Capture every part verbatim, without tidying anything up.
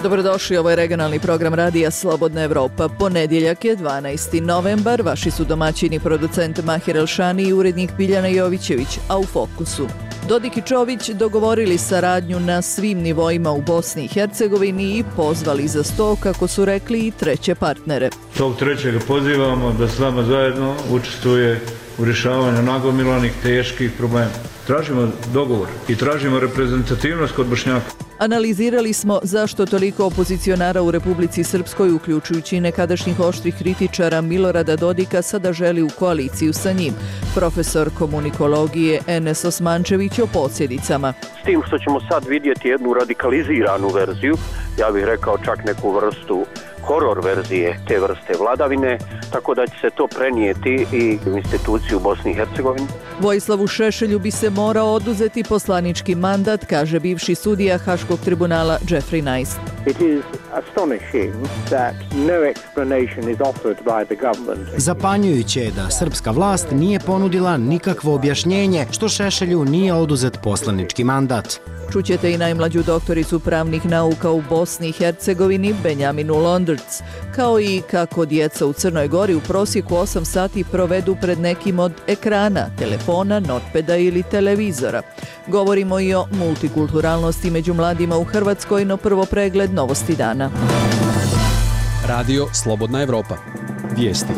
Dobrodošli, ovo je regionalni program radija Slobodna Evropa. Ponedjeljak je dvanaesti novembar, vaši su domaćini producent Mahir Elšani i urednik Biljana Jovićević, a u fokusu. Dodik i Čović dogovorili saradnju na svim nivoima u Bosni i Hercegovini i pozvali za sto, kako su rekli, i treće partnere. Tog trećega pozivamo da s nama zajedno učestvuje u rješavanju nagomilanih teških problema. Tražimo dogovor i tražimo reprezentativnost kod Bošnjaka. Analizirali smo zašto toliko opozicionara u Republici Srpskoj, uključujući nekadašnjih oštrih kritičara Milorada Dodika, sada želi u koaliciju sa njim. Profesor komunikologije Enes Osmančević o posljedicama. S tim što ćemo sad vidjeti jednu radikaliziranu verziju, ja bih rekao čak neku vrstu horor verzije te vrste vladavine, tako da će se to prenijeti i u instituciju Bosni i Hercegovini. Vojislavu Šešelju bi se morao oduzeti poslanički mandat, kaže bivši sudija Haškog tribunala Jeffrey Nice. It is astonishing that no explanation is offered by the government. Zapanjujuće je da srpska vlast nije ponudila nikakvo objašnjenje što Šešelju nije oduzet poslanički mandat. Čućete i najmlađu doktoricu pravnih nauka u Bosni i Hercegovini, Benjaminu Londrc, kao i kako djeca u Crnoj Gori u prosjeku osam sati provedu pred nekim od ekrana, telefona, notpeda ili televizora. Govorimo i o multikulturalnosti među mladima u Hrvatskoj, no prvo pregled novosti dana. Radio Slobodna Evropa. Vijesti.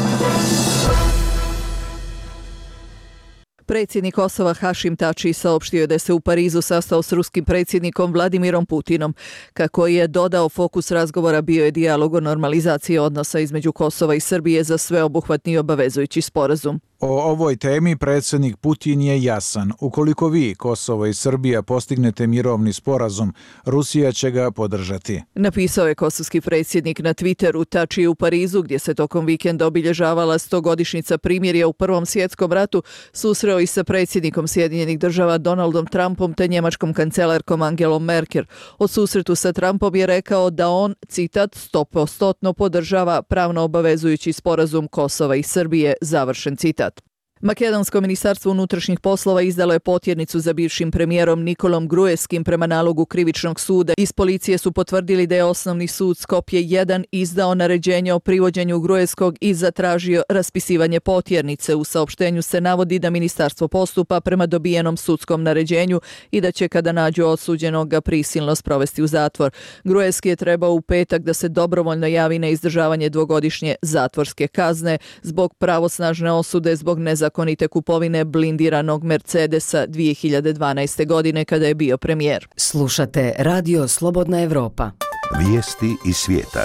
Predsjednik Kosova Hašim Tači saopštio je da se u Parizu sastao s ruskim predsjednikom Vladimirom Putinom. Kako je dodao, fokus razgovora bio je dijalog o normalizaciji odnosa između Kosova i Srbije za sveobuhvatni i obavezujući sporazum. O ovoj temi predsjednik Putin je jasan. Ukoliko vi, Kosovo i Srbija, postignete mirovni sporazum, Rusija će ga podržati. Napisao je kosovski predsjednik na Twitteru. Tači je u Parizu, gdje se tokom vikenda obilježavala stogodišnjica primirja u Prvom svjetskom ratu, susreo i sa predsjednikom Sjedinjenih država Donaldom Trumpom te njemačkom kancelarkom Angelom Merkel. O susretu sa Trumpom je rekao da on, citat, stopostotno podržava pravno obavezujući sporazum Kosova i Srbije, završen citat. Makedonsko ministarstvo unutrašnjih poslova izdalo je potjernicu za bivšim premijerom Nikolom Gruevskim prema nalogu krivičnog suda. Iz policije su potvrdili da je osnovni sud Skopje jedan izdao naređenje o privođenju Gruevskog i zatražio raspisivanje potjernice. U saopštenju se navodi da ministarstvo postupa prema dobijenom sudskom naređenju i da će, kada nađu osuđenog, ga prisilno sprovesti u zatvor. Gruevski je trebao u petak da se dobrovoljno javi na izdržavanje dvogodišnje zatvorske kazne zbog pravosnažne osude zbog nezakonite zakonite kupovine blindiranog Mercedesa dvije hiljade dvanaeste. godine kada je bio premijer. Slušate Radio Slobodna Evropa. Vijesti iz svijeta.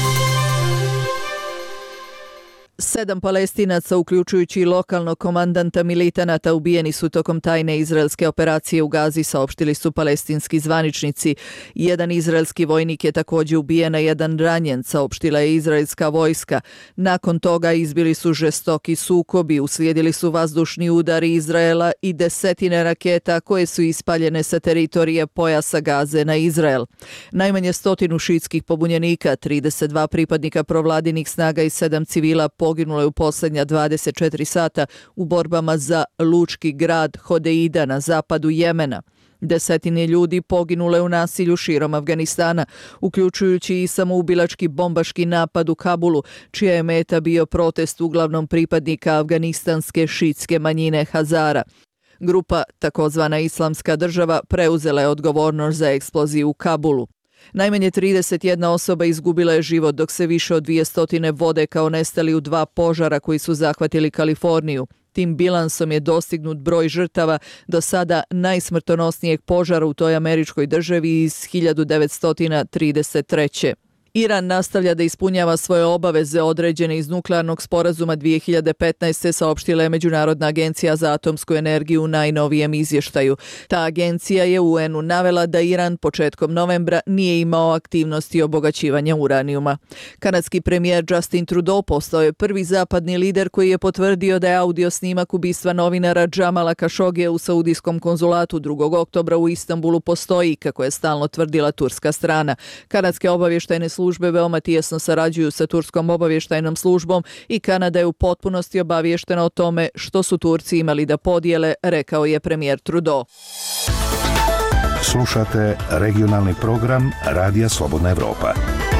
Sedam Palestinaca, uključujući lokalnog komandanta militanata, ubijeni su tokom tajne izraelske operacije u Gazi, saopštili su palestinski zvaničnici. Jedan izraelski vojnik je također ubijen, a jedan ranjen, saopštila je izraelska vojska. Nakon toga izbili su žestoki sukobi, uslijedili su vazdušni udari Izraela i desetine raketa koje su ispaljene sa teritorije pojasa Gaze na Izrael. Najmanje stotinu šiitskih pobunjenika, trideset dva pripadnika provladinih snaga i sedam civila poginulo je u posljednja dvadeset četiri sata u borbama za lučki grad Hodeida na zapadu Jemena. Desetine ljudi poginule u nasilju širom Afganistana, uključujući i samoubilački bombaški napad u Kabulu, čija je meta bio protest uglavnom pripadnika afganistanske šiitske manjine Hazara. Grupa, takozvana Islamska država, preuzela je odgovornost za eksploziju u Kabulu. Najmanje trideset jedna osoba izgubila je život, dok se više od dvjesto vode kao nestali u dva požara koji su zahvatili Kaliforniju. Tim bilansom je dostignut broj žrtava do sada najsmrtonosnijeg požara u toj američkoj državi iz hiljadu devetsto trideset treće. Iran nastavlja da ispunjava svoje obaveze određene iz nuklearnog sporazuma dvije hiljade petnaeste. saopštila je Međunarodna agencija za atomsku energiju u najnovijem izvještaju. Ta agencija je U N-u navela da Iran početkom novembra nije imao aktivnosti obogaćivanja uranijuma. Kanadski premijer Justin Trudeau postao je prvi zapadni lider koji je potvrdio da je audio snimak ubistva novinara Džamala Kašogija u saudijskom konzulatu drugog oktobra u Istanbulu postoji, kako je stalno tvrdila turska strana. Kanadske obavještajne službe veoma tijesno sarađuju sa turskom obavještajnom službom i Kanada je u potpunosti obaviještena o tome što su Turci imali da podijele, rekao je premijer Trudeau. Slušate regionalni program Radija Slobodna Evropa.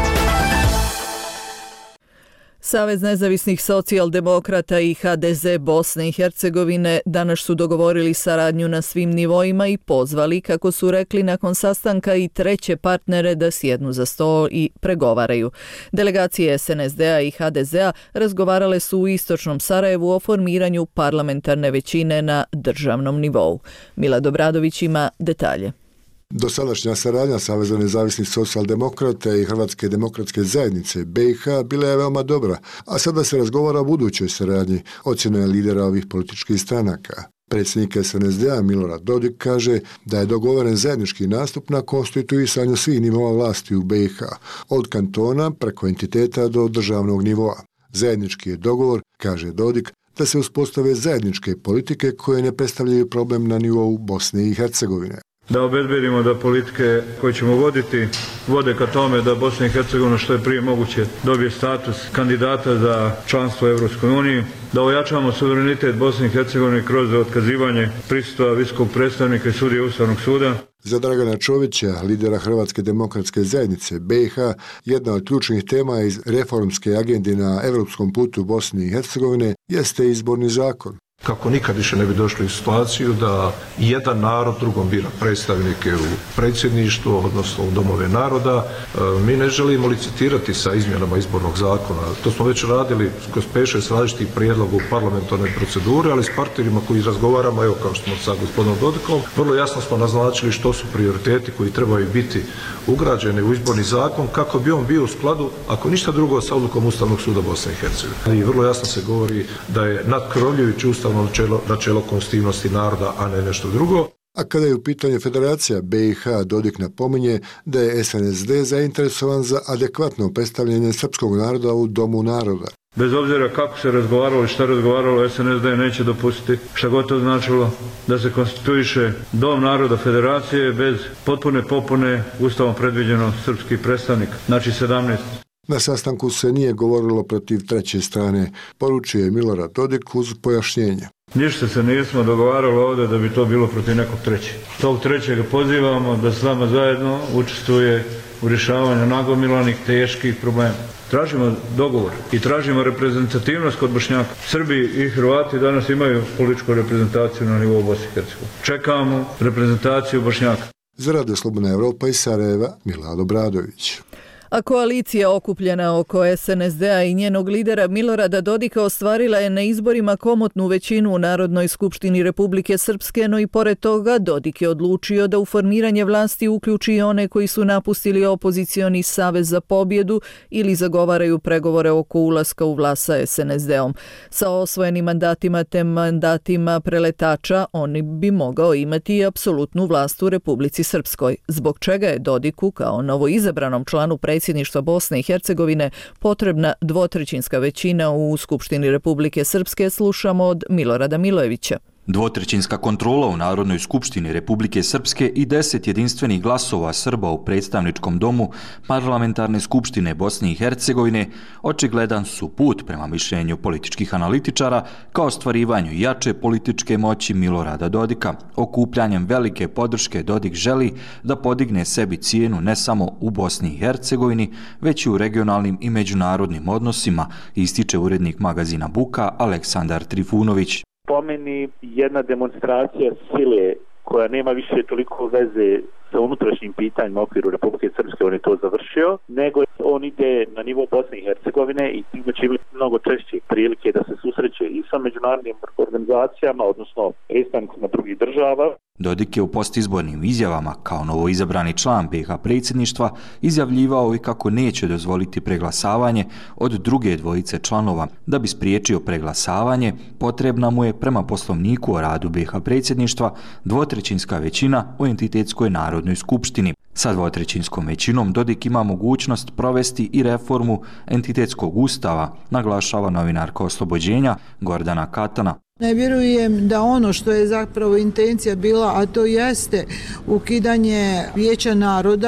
Savez nezavisnih socijaldemokrata i H D Z Bosne i Hercegovine danas su dogovorili saradnju na svim nivoima i pozvali, kako su rekli nakon sastanka, i treće partnere da sjednu za sto i pregovaraju. Delegacije S N S D-a i H D Z-a razgovarale su u istočnom Sarajevu o formiranju parlamentarne većine na državnom nivou. Milad Obradović ima detalje. Dosadašnja saradnja Saveza nezavisnih socijaldemokrata i Hrvatske demokratske zajednice B i H bila je veoma dobra, a sada se razgovara o budućoj saradnji, ocjena je lidera ovih političkih stranaka. Predsjednik S N S D-a Milorad Dodik kaže da je dogovoren zajednički nastup na konstituisanju svih nivoa vlasti u B i H, od kantona preko entiteta do državnog nivoa. Zajednički je dogovor, kaže Dodik, da se uspostave zajedničke politike koje ne predstavljaju problem na nivou Bosne i Hercegovine. Da obezbedimo da politike koje ćemo voditi vode ka tome da Bosna i Hercegovina što je prije moguće dobije status kandidata za članstvo u Europskoj uniji, da ojačamo suverenitet Bosne i Hercegovine kroz otkazivanje prisustva visokog predstavnika i sudije Ustavnog suda. Za Dragana Čovića, lidera Hrvatske demokratske zajednice B i H, jedna od ključnih tema iz reformske agende na europskom putu Bosne i Hercegovine jeste izborni zakon. Kako nikad više ne bi došli u situaciju da jedan narod drugom bira predstavnike u predsjedništvo, odnosno u domove naroda. Mi ne želimo licitirati sa izmjenama izbornog zakona. To smo već radili kroz pet šest različitih prijedloga u parlamentarnoj proceduri, ali s partnerima koji razgovaramo, evo kao što smo sa gospodinom Dodikom, vrlo jasno smo naznačili što su prioriteti koji trebaju biti ugrađeni u izborni zakon kako bi on bio u skladu, ako ništa drugo, sa odlukom Ustavnog suda Bosne i Hercegovine. I vrlo jasno se govori da je nadkrovljujući Ustav načelo, načelo konstitutivnosti naroda, a ne nešto drugo. A kada je u pitanju federacija B i H, Dodik napominje da je S N S D zainteresovan za adekvatno predstavljanje srpskog naroda u Domu naroda. Bez obzira kako se razgovaralo i šta razgovaralo, S N S D neće dopustiti, šta god to značilo, da se konstituiše Dom naroda federacije bez potpune popune Ustavom predviđeno srpskih predstavnika, znači sedamnaest. Na sastanku se nije govorilo protiv treće strane, poručio je Milorad Dodik uz pojašnjenje. Ništa se nismo dogovarali ovdje da bi to bilo protiv nekog trećeg. Tog trećega pozivamo da s nama zajedno učestvuje u rješavanju nagomilanih teških problema. Tražimo dogovor i tražimo reprezentativnost kod Bošnjaka. Srbi i Hrvati danas imaju političku reprezentaciju na nivou Bosne i Hercegovine. Čekamo reprezentaciju Bošnjaka. Za Radio Slobodna Evropa iz Sarajeva, Milad Obradović. A koalicija okupljena oko S N S D-a i njenog lidera Milorada Dodika ostvarila je na izborima komotnu većinu u Narodnoj skupštini Republike Srpske, no i pored toga Dodik je odlučio da u formiranje vlasti uključi i one koji su napustili opozicioni Savez za pobjedu ili zagovaraju pregovore oko ulaska u vlast sa S N S D-om. Sa osvojenim mandatima te mandatima preletača oni bi mogao imati i apsolutnu vlast u Republici Srpskoj, zbog čega je Dodiku kao novoizabranom članu predsjedništva predsjedništva Bosne i Hercegovine potrebna dvotrećinska većina u Skupštini Republike Srpske, slušamo od Milorada Milojevića. Dvotrećinska kontrola u Narodnoj skupštini Republike Srpske i deset jedinstvenih glasova Srba u predstavničkom domu Parlamentarne skupštine Bosne i Hercegovine očigledan su put, prema mišljenju političkih analitičara, ka ostvarivanju jače političke moći Milorada Dodika. Okupljanjem velike podrške Dodik želi da podigne sebi cijenu ne samo u Bosni i Hercegovini, već i u regionalnim i međunarodnim odnosima, ističe urednik magazina Buka Aleksandar Trifunović. Po meni jedna demonstracija sile koja nema više toliko veze sa unutrašnjim pitanjima u okviru Republike Srpske, on je to završio, nego on ide na nivo Bosne i Hercegovine i time će imati mnogo češće prilike da se susreće i sa međunarodnim organizacijama, odnosno predstavnicima drugih država. Dodik je u postizbornim izjavama kao novoizabrani član B i H predsjedništva izjavljivao i kako neće dozvoliti preglasavanje od druge dvojice članova. Da bi spriječio preglasavanje, potrebna mu je prema poslovniku o radu B i H predsjedništva dvotrećinska većina u entitetskoj Narodnoj skupštini. Sa dvotrećinskom većinom Dodik ima mogućnost provesti i reformu entitetskog ustava, naglašava novinarka Oslobođenja Gordana Katana. Ne vjerujem da ono što je zapravo intencija bila, a to jeste ukidanje Vijeća naroda.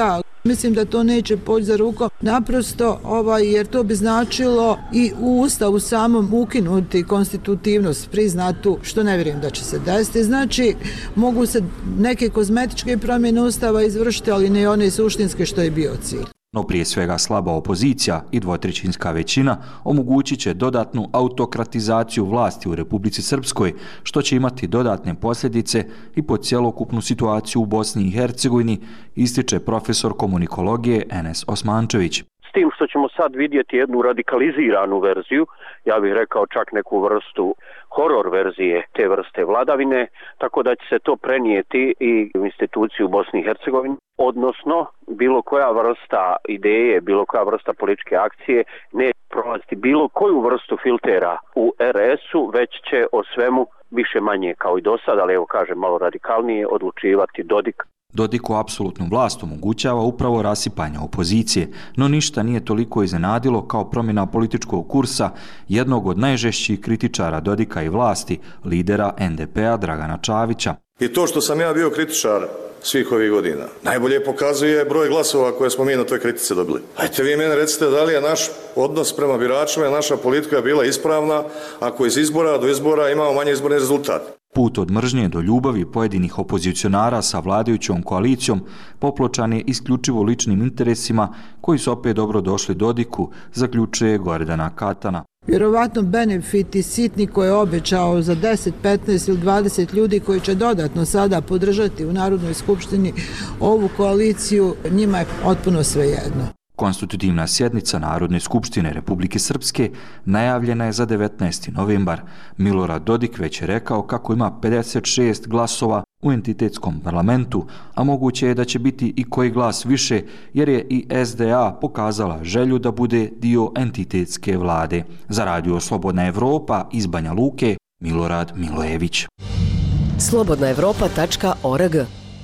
Mislim da to neće poći za rukom, naprosto ovaj, jer to bi značilo i u Ustavu samom ukinuti konstitutivnost priznatu, što ne vjerujem da će se desiti. Znači, mogu se neke kozmetičke promjene Ustava izvršiti, ali ne one suštinske što je bio cilj. No prije svega slaba opozicija i dvotrećinska većina omogućit će dodatnu autokratizaciju vlasti u Republici Srpskoj, što će imati dodatne posljedice i po cjelokupnu situaciju u Bosni i Hercegovini, ističe profesor komunikologije Enes Osmančević. S tim što ćemo sad vidjeti jednu radikaliziranu verziju, ja bih rekao čak neku vrstu horor verzije te vrste vladavine, tako da će se to prenijeti i u instituciju Bosni i Hercegovini, odnosno bilo koja vrsta ideje, bilo koja vrsta političke akcije ne prolaziti bilo koju vrstu filtera u er es-u, već će o svemu više manje kao i do sada, ali evo kažem malo radikalnije, odlučivati Dodik. Dodiku apsolutnu vlast omogućava upravo rasipanje opozicije, no ništa nije toliko iznenadilo kao promjena političkog kursa jednog od najžešćih kritičara Dodika i vlasti, lidera en de pe-a Dragana Čavića. I to što sam ja bio kritičar svih ovih godina najbolje pokazuje broj glasova koje smo mi na toj kritice dobili. Ajte vi mene recite da li je naš odnos prema biračima, naša politika bila ispravna ako iz izbora do izbora imamo manje izborni rezultat. Put od mržnje do ljubavi pojedinih opozicionara sa vladajućom koalicijom popločan je isključivo ličnim interesima koji su opet dobro došli Dodiku, zaključuje Gordana Katana. Vjerovatno benefiti sitni koje je obećao za deset, petnaest ili dvadeset ljudi koji će dodatno sada podržati u Narodnoj skupštini ovu koaliciju, njima je potpuno svejedno. Konstitutivna sjednica Narodne skupštine Republike Srpske najavljena je za devetnaesti novembar. Milorad Dodik već je rekao kako ima pedeset šest glasova u entitetskom parlamentu, a moguće je da će biti i koji glas više, jer je i es de a pokazala želju da bude dio entitetske vlade. Za Radio Slobodna Evropa iz Banja Luke, Milorad Milojević. slobodna evropa tačka org.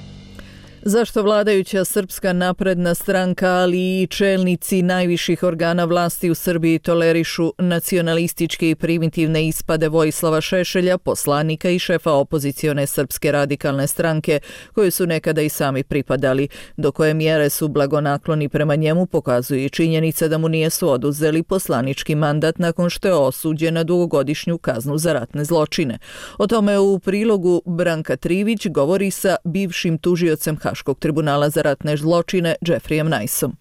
Zašto vladajuća Srpska napredna stranka, ali i čelnici najviših organa vlasti u Srbiji tolerišu nacionalističke i primitivne ispade Vojislava Šešelja, poslanika i šefa opozicione Srpske radikalne stranke, koje su nekada i sami pripadali? Do koje mjere su blagonakloni prema njemu pokazuje i činjenica da mu nijesu oduzeli poslanički mandat nakon što je osuđen na dugogodišnju kaznu za ratne zločine. O tome u prilogu Branka Trivić govori sa bivšim tužiocem Haškog tribunala za ratne zločine Jeffreyem Niceom.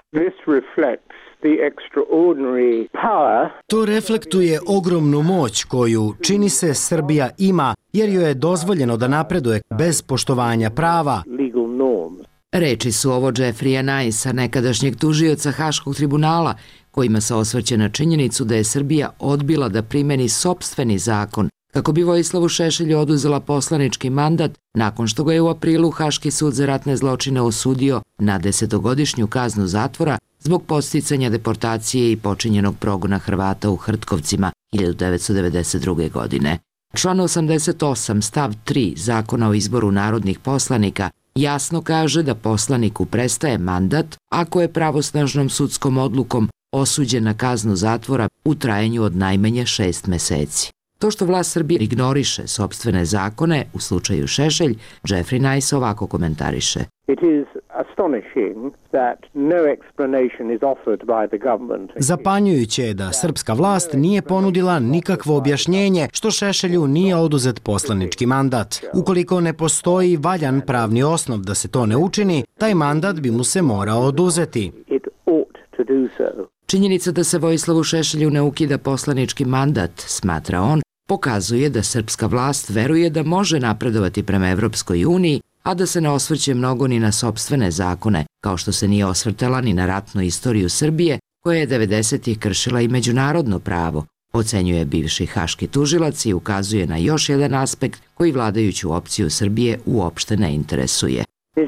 To reflektuje ogromnu moć koju, čini se, Srbija ima, jer joj je dozvoljeno da napreduje bez poštovanja prava. Reči su ovo Jeffreya Nicea, nekadašnjeg tužioca Haškog tribunala, kojima se osvrće na činjenicu da je Srbija odbila da primeni sopstveni zakon kako bi Vojislavu Šešelju oduzela poslanički mandat nakon što ga je u aprilu Haški sud za ratne zločine osudio na desetogodišnju kaznu zatvora zbog podsticanja deportacije i počinjenog progona Hrvata u Hrtkovcima hiljadu devetsto devedeset druge. godine. Član osamdeset osam stav tri Zakona o izboru narodnih poslanika jasno kaže da poslaniku prestaje mandat ako je pravosnažnom sudskom odlukom osuđen na kaznu zatvora u trajanju od najmanje šest meseci. To što vlast Srbije ignoriše sopstvene zakone, u slučaju Šešelj, Jeffrey Nice ovako komentariše. Zapanjujuće je da srpska vlast nije ponudila nikakvo objašnjenje što Šešelju nije oduzet poslanički mandat. Ukoliko ne postoji valjan pravni osnov da se to ne učini, taj mandat bi mu se morao oduzeti. Činjenica da se Vojislavu Šešelju ne ukida poslanički mandat, smatra on, pokazuje da srpska vlast veruje da može napredovati prema Evropskoj uniji, a da se ne osvrće mnogo ni na sopstvene zakone, kao što se nije osvrtala ni na ratnu istoriju Srbije, koja je devedesetih kršila i međunarodno pravo, ocenjuje bivši haški tužilac i ukazuje na još jedan aspekt koji vladajuću opciju Srbije uopšte ne interesuje.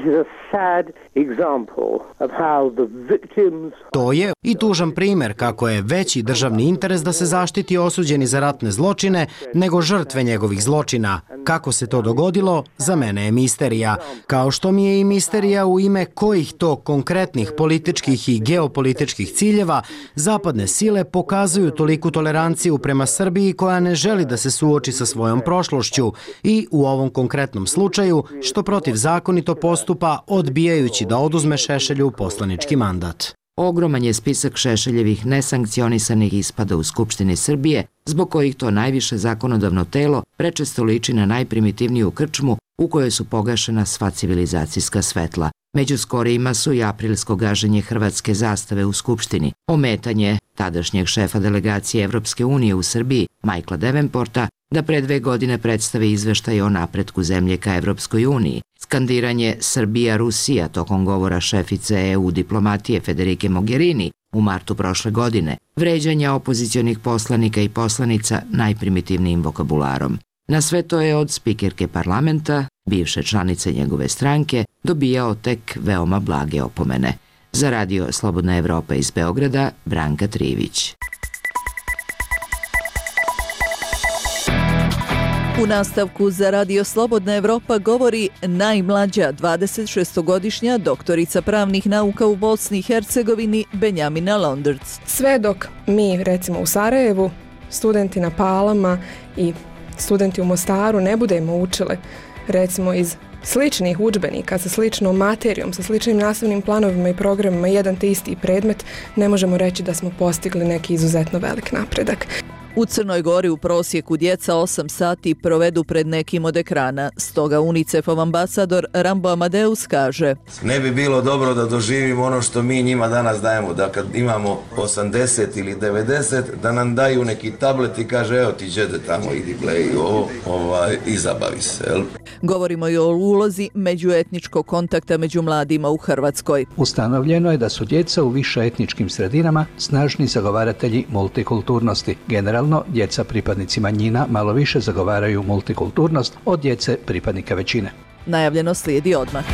To je i tužan primjer kako je veći državni interes da se zaštiti osuđeni za ratne zločine nego žrtve njegovih zločina. Kako se to dogodilo, za mene je misterija. Kao što mi je i misterija u ime kojih to konkretnih političkih i geopolitičkih ciljeva zapadne sile pokazuju toliku toleranciju prema Srbiji koja ne želi da se suoči sa svojom prošlošću i u ovom konkretnom slučaju što protivzakonito postupa odbijajući da oduzme Šešelju poslanički mandat. Ogroman je spisak Šešeljevih nesankcionisanih ispada u Skupštini Srbije, zbog kojih to najviše zakonodavno telo prečesto liči na najprimitivniju krčmu u kojoj su pogašena sva civilizacijska svetla. Među skorijima su i aprilsko gaženje hrvatske zastave u Skupštini, ometanje tadašnjeg šefa delegacije Evropske unije u Srbiji, Michaela Davenporta, da pre dve godine predstavi izveštaj o napretku zemlje ka Evropskoj uniji, skandiranje Srbija-Rusija tokom govora šefice E U diplomatije Federike Mogherini u martu prošle godine, vređanja opozicionih poslanika i poslanica najprimitivnijim vokabularom. Na sve to je od spikerke parlamenta, bivše članice njegove stranke, dobijao tek veoma blage opomene. Za radio Slobodna Evropa iz Beograda, Branka Trivić. U nastavku za radio Slobodna Evropa govori najmlađa dvadesetšestogodišnja doktorica pravnih nauka u Bosni i Hercegovini Benjamina Londrc. Sve dok mi, recimo u Sarajevu, studenti na Palama i studenti u Mostaru ne budemo učili, recimo iz sličnih udžbenika, sa sličnom materijom, sa sličnim nastavnim planovima i programima, jedan te isti predmet, ne možemo reći da smo postigli neki izuzetno velik napredak. U Crnoj Gori u prosjeku djeca osam sati provedu pred nekim od ekrana. Stoga UNICEF-ov ambasador Rambo Amadeus kaže: ne bi bilo dobro da doživimo ono što mi njima danas dajemo, da kad imamo osamdeset ili devedeset, da nam daju neki tablet i kaže evo ti đede tamo, idi play ovo, ovaj, i zabavi se. Jel? Govorimo i o ulozi međuetničkog kontakta među mladima u Hrvatskoj. Ustanovljeno je da su djeca u višeetničkim sredinama snažni zagovaratelji multikulturnosti. Generalno, djeca pripadnici manjina malo više zagovaraju multikulturnost od djece pripadnika većine. Najavljeno slijedi odmah.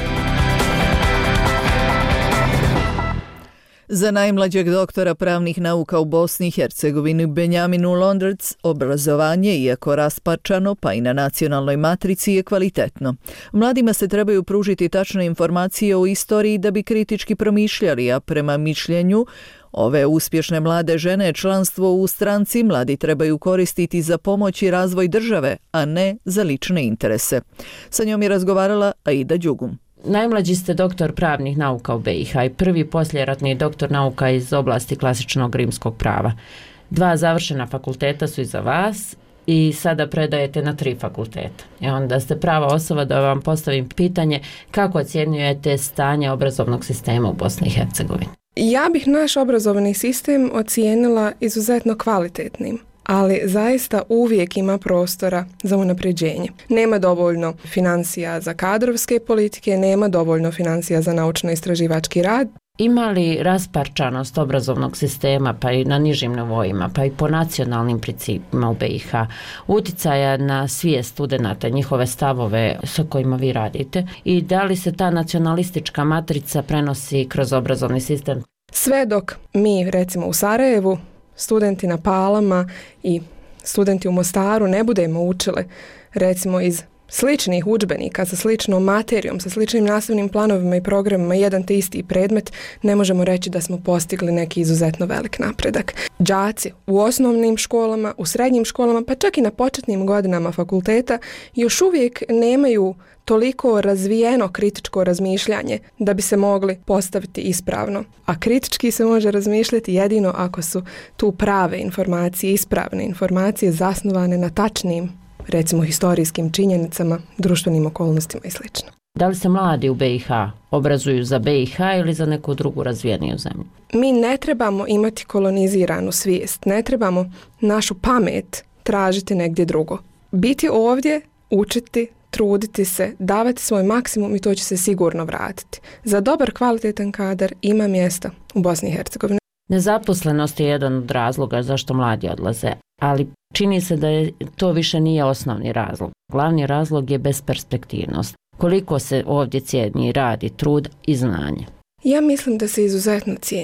Za najmlađeg doktora pravnih nauka u Bosni i Hercegovini Benjaminu Londrc obrazovanje, iako rasparčano pa i na nacionalnoj matrici, je kvalitetno. Mladima se trebaju pružiti tačne informacije o istoriji da bi kritički promišljali, a prema mišljenju ove uspješne mlade žene članstvo u stranci mladi trebaju koristiti za pomoć i razvoj države, a ne za lične interese. Sa njom je razgovarala Aida Đugum. Najmlađi ste doktor pravnih nauka u B i H i prvi poslijeratni doktor nauka iz oblasti klasičnog rimskog prava. Dva završena fakulteta su iza vas i sada predajete na tri fakulteta. I onda ste prava osoba da vam postavim pitanje kako ocjenjujete stanje obrazovnog sistema u Bosni i Hercegovini. Ja bih naš obrazovni sistem ocijenila izuzetno kvalitetnim, ali zaista uvijek ima prostora za unapređenje. Nema dovoljno financija za kadrovske politike, nema dovoljno financija za naučno-istraživački rad. Ima li rasparčanost obrazovnog sistema, pa i na nižim nivoima, pa i po nacionalnim principima u B i H, uticaja na svijest studenata, njihove stavove sa kojima vi radite, i da li se ta nacionalistička matrica prenosi kroz obrazovni sistem? Sve dok mi, recimo u Sarajevu, studenti na Palama i studenti u Mostaru ne budemo učili, recimo iz sličnih udžbenika, sa sličnom materijom, sa sličnim nastavnim planovima i programima, jedan te isti predmet, ne možemo reći da smo postigli neki izuzetno velik napredak. Đaci u osnovnim školama, u srednjim školama, pa čak i na početnim godinama fakulteta još uvijek nemaju toliko razvijeno kritičko razmišljanje da bi se mogli postaviti ispravno. A kritički se može razmišljati jedino ako su tu prave informacije, ispravne informacije zasnovane na tačnim, recimo historijskim činjenicama, društvenim okolnostima i sl. Da li se mladi u B i H obrazuju za B i H ili za neku drugu razvijeniju zemlju? Mi ne trebamo imati koloniziranu svijest, ne trebamo našu pamet tražiti negdje drugo. Biti ovdje, učiti, truditi se, davati svoj maksimum i to će se sigurno vratiti. Za dobar, kvalitetan kadar ima mjesta u Bosni i Hercegovini. Nezaposlenost je jedan od razloga zašto mladi odlaze, ali čini se da je to više nije osnovni razlog. Glavni razlog je besperspektivnost. Koliko se ovdje cijeni rad i trud i znanje? Ja mislim da se izuzetno cijeni.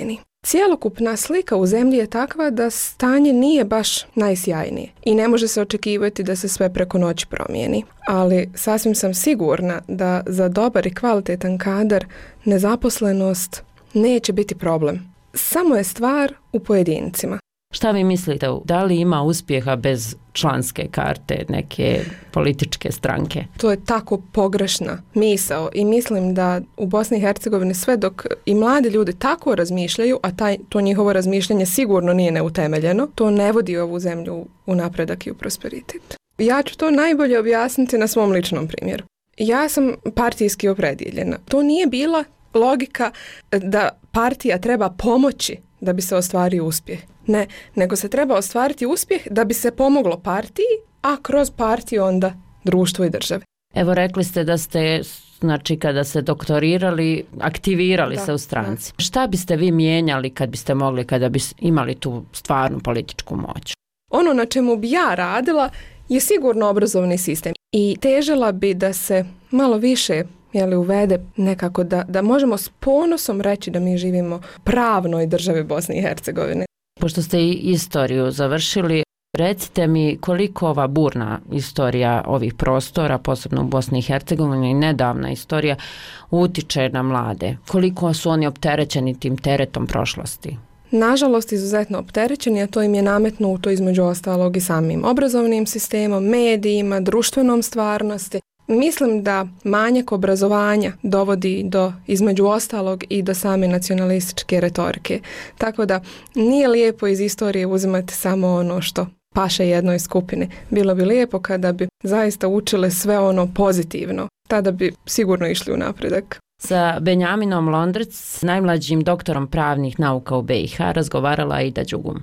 Cjelokupna slika u zemlji je takva da stanje nije baš najsjajnije i ne može se očekivati da se sve preko noći promijeni. Ali sasvim sam sigurna da za dobar i kvalitetan kadar nezaposlenost neće biti problem. Samo je stvar u pojedincima. Šta vi mislite, da li ima uspjeha bez članske karte neke političke stranke? To je tako pogrešna misao i mislim da u Bosni i Hercegovini sve dok i mladi ljudi tako razmišljaju, a taj, to njihovo razmišljanje sigurno nije neutemeljeno, to ne vodi ovu zemlju u napredak i u prosperitet. Ja ću to najbolje objasniti na svom ličnom primjeru. Ja sam partijski opredjeljena. To nije bila logika da partija treba pomoći da bi se ostvario uspjeh. Ne, nego se treba ostvariti uspjeh da bi se pomoglo partiji, a kroz partiju onda društvo i države. Evo, rekli ste da ste, znači, kada se doktorirali, aktivirali da, se u stranci. Da. Šta biste vi mijenjali kad biste mogli, kada bi imali tu stvarnu političku moć? Ono na čemu bi ja radila je sigurno obrazovni sistem i težila bi da se malo više jeli, uvede nekako da, da možemo s ponosom reći da mi živimo pravnoj državi Bosne i Hercegovine. Pošto ste i istoriju završili, recite mi koliko ova burna istorija ovih prostora, posebno u Bosni i Hercegovini, nedavna istorija, utiče na mlade. Koliko su oni opterećeni tim teretom prošlosti? Nažalost, izuzetno opterećeni, a to im je nametnuto između ostalog i samim obrazovnim sistemom, medijima, društvenom stvarnosti. Mislim da manjak obrazovanja dovodi do, između ostalog, i do same nacionalističke retorike. Tako da nije lijepo iz istorije uzimati samo ono što paše jednoj skupini. Bilo bi lijepo kada bi zaista učile sve ono pozitivno. Tada bi sigurno išli u napredak. Sa Benjaminom Londrec, najmlađim doktorom pravnih nauka u B i H, razgovarala Ida Đugum.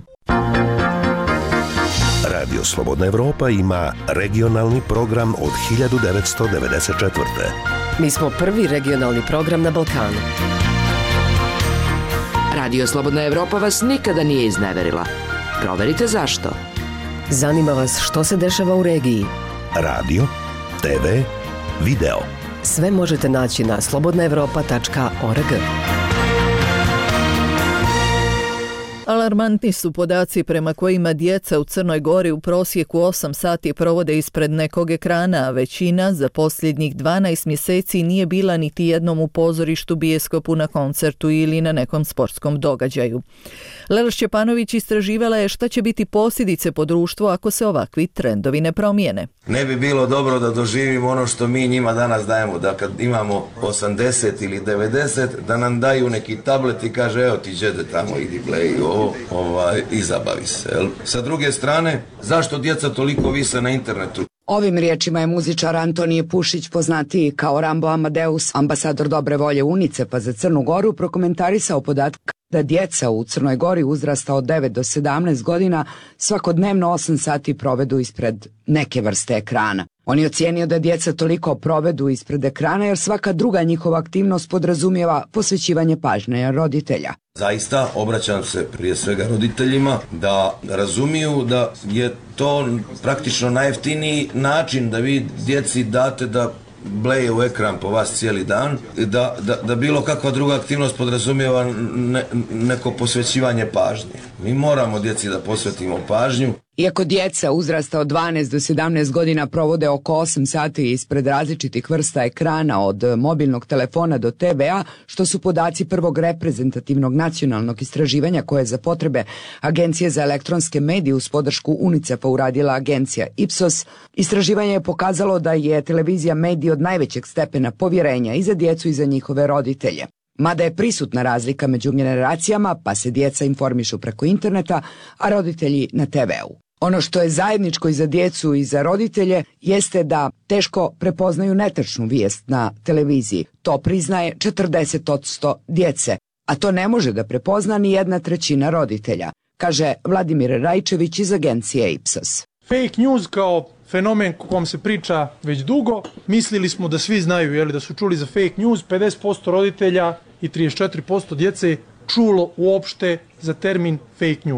Radio Slobodna Evropa ima regionalni program od hiljadu devetsto devedeset četvrte. Mi smo prvi regionalni program na Balkanu. Radio Slobodna Evropa vas nikada nije izneverila. Proverite zašto. Zanima vas što se dešava u regiji. Radio, te ve, video. Sve možete naći na slobodna evropa tačka org. Alarmantni su podaci prema kojima djeca u Crnoj Gori u prosjeku osam sati provode ispred nekog ekrana, a većina za posljednjih dvanaest mjeseci nije bila niti jednom u pozorištu, bijeskopu, na koncertu ili na nekom sportskom događaju. Lela Šćepanović istraživala je šta će biti posljedice po društvu ako se ovakvi trendovi ne promijene. Ne bi bilo dobro da doživimo ono što mi njima danas dajemo, da kad imamo osamdeset ili devedeset, da nam daju neki tablet i kaže evo ti đede tamo, idi play ovo, ovaj, i zabavi se. Jel? Sa druge strane, zašto djeca toliko vise na internetu? Ovim riječima je muzičar Antonije Pušić, poznatiji kao Rambo Amadeus, ambasador dobre volje UNICEF-a za Crnu Goru, prokomentarisao podatak da djeca u Crnoj Gori uzrasta od devet do sedamnaest godina svakodnevno osam sati provedu ispred neke vrste ekrana. On je ocijenio da djeca toliko provedu ispred ekrana jer svaka druga njihova aktivnost podrazumijeva posvećivanje pažnje roditelja. Zaista obraćam se prije svega roditeljima da razumiju da je to praktično najjeftiniji način da vi djeci date da bleje u ekran po vas cijeli dan, da, da, da bilo kakva druga aktivnost podrazumijeva ne, neko posvećivanje pažnje. Mi moramo djeci da posvetimo pažnju. Iako djeca uzrasta od dvanaest do sedamnaest godina provode oko osam sati ispred različitih vrsta ekrana od mobilnog telefona do te vea, što su podaci prvog reprezentativnog nacionalnog istraživanja koje za potrebe Agencije za elektronske medije uz podršku UNICEF-a uradila agencija Ipsos, istraživanje je pokazalo da je televizija medij od najvećeg stepena povjerenja i za djecu i za njihove roditelje. Mada je prisutna razlika među generacijama, pa se djeca informišu preko interneta, a roditelji na te veu. Ono što je zajedničko i za djecu i za roditelje jeste da teško prepoznaju netačnu vijest na televiziji. To priznaje četrdeset posto djece, a to ne može da prepozna ni jedna trećina roditelja, kaže Vladimir Rajčević iz agencije Ipsos. Fake news kao fenomen o kom se priča već dugo, mislili smo da svi znaju, jeli, da su čuli za fake news, pedeset posto roditelja i trideset četiri posto djece čulo uopšte za termin fake news.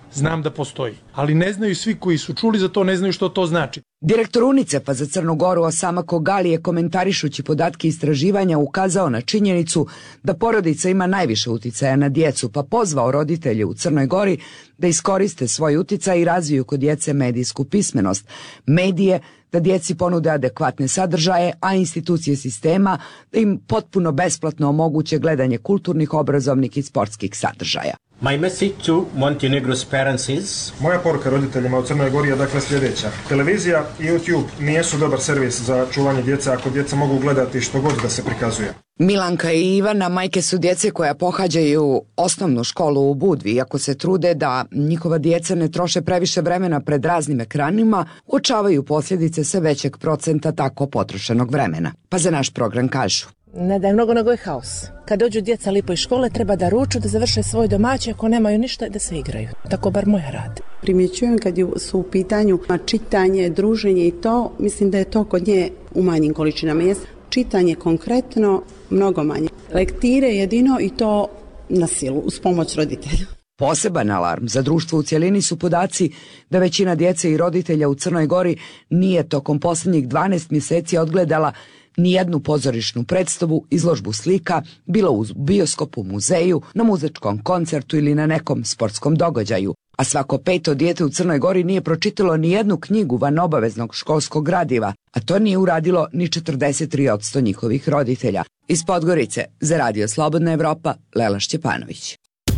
znam da postoji. Ali ne znaju svi koji su čuli za to, ne znaju što to znači. Direktor UNICEF-a za Crnu Goru Osama Kogali je komentarišući podatke istraživanja ukazao na činjenicu da porodica ima najviše uticaja na djecu, pa pozvao roditelje u Crnoj Gori da iskoriste svoj uticaj i razviju kod djece medijsku pismenost, medije, da djeci ponude adekvatne sadržaje, a institucije sistema da im potpuno besplatno omoguće gledanje kulturnih, obrazovnih i sportskih sadržaja. My message to Montenegro's parents is... Moja poruka roditeljima u Crnoj Gori je dakle sljedeća. Televizija i YouTube nijesu dobar servis za čuvanje djece ako djeca mogu gledati što god da se prikazuje. Milanka i Ivana majke su djece koja pohađaju osnovnu školu u Budvi, iako se trude da njihova djeca ne troše previše vremena pred raznim ekranima, uočavaju posljedice sve većeg procenta tako potrošenog vremena. Pa za naš program kažu: ne da je mnogo, nego je haos. Kad dođu djeca lipo iz škole, treba da ruču, da završe svoj domaći, ako nemaju ništa, da se igraju. Tako bar moja radi. Primjećujem kad su u pitanju čitanje, druženje i to, mislim da je to kod nje u manjim količinama. Jest čitanje konkretno, mnogo manje. Lektire jedino i to na silu, uz pomoć roditelja. Poseban alarm za društvo u cjelini su podaci da većina djece i roditelja u Crnoj Gori nije tokom posljednjih dvanaest mjeseci odgledala nijednu pozorišnu predstavu, izložbu slika, bilo u bioskopu, muzeju, na muzičkom koncertu ili na nekom sportskom događaju. A svako peto dijete u Crnoj Gori nije pročitalo nijednu knjigu van obaveznog školskog gradiva, a to nije uradilo ni četrdeset tri posto njihovih roditelja. Iz Podgorice, za Radio Slobodna Evropa, Lela Šćepanović.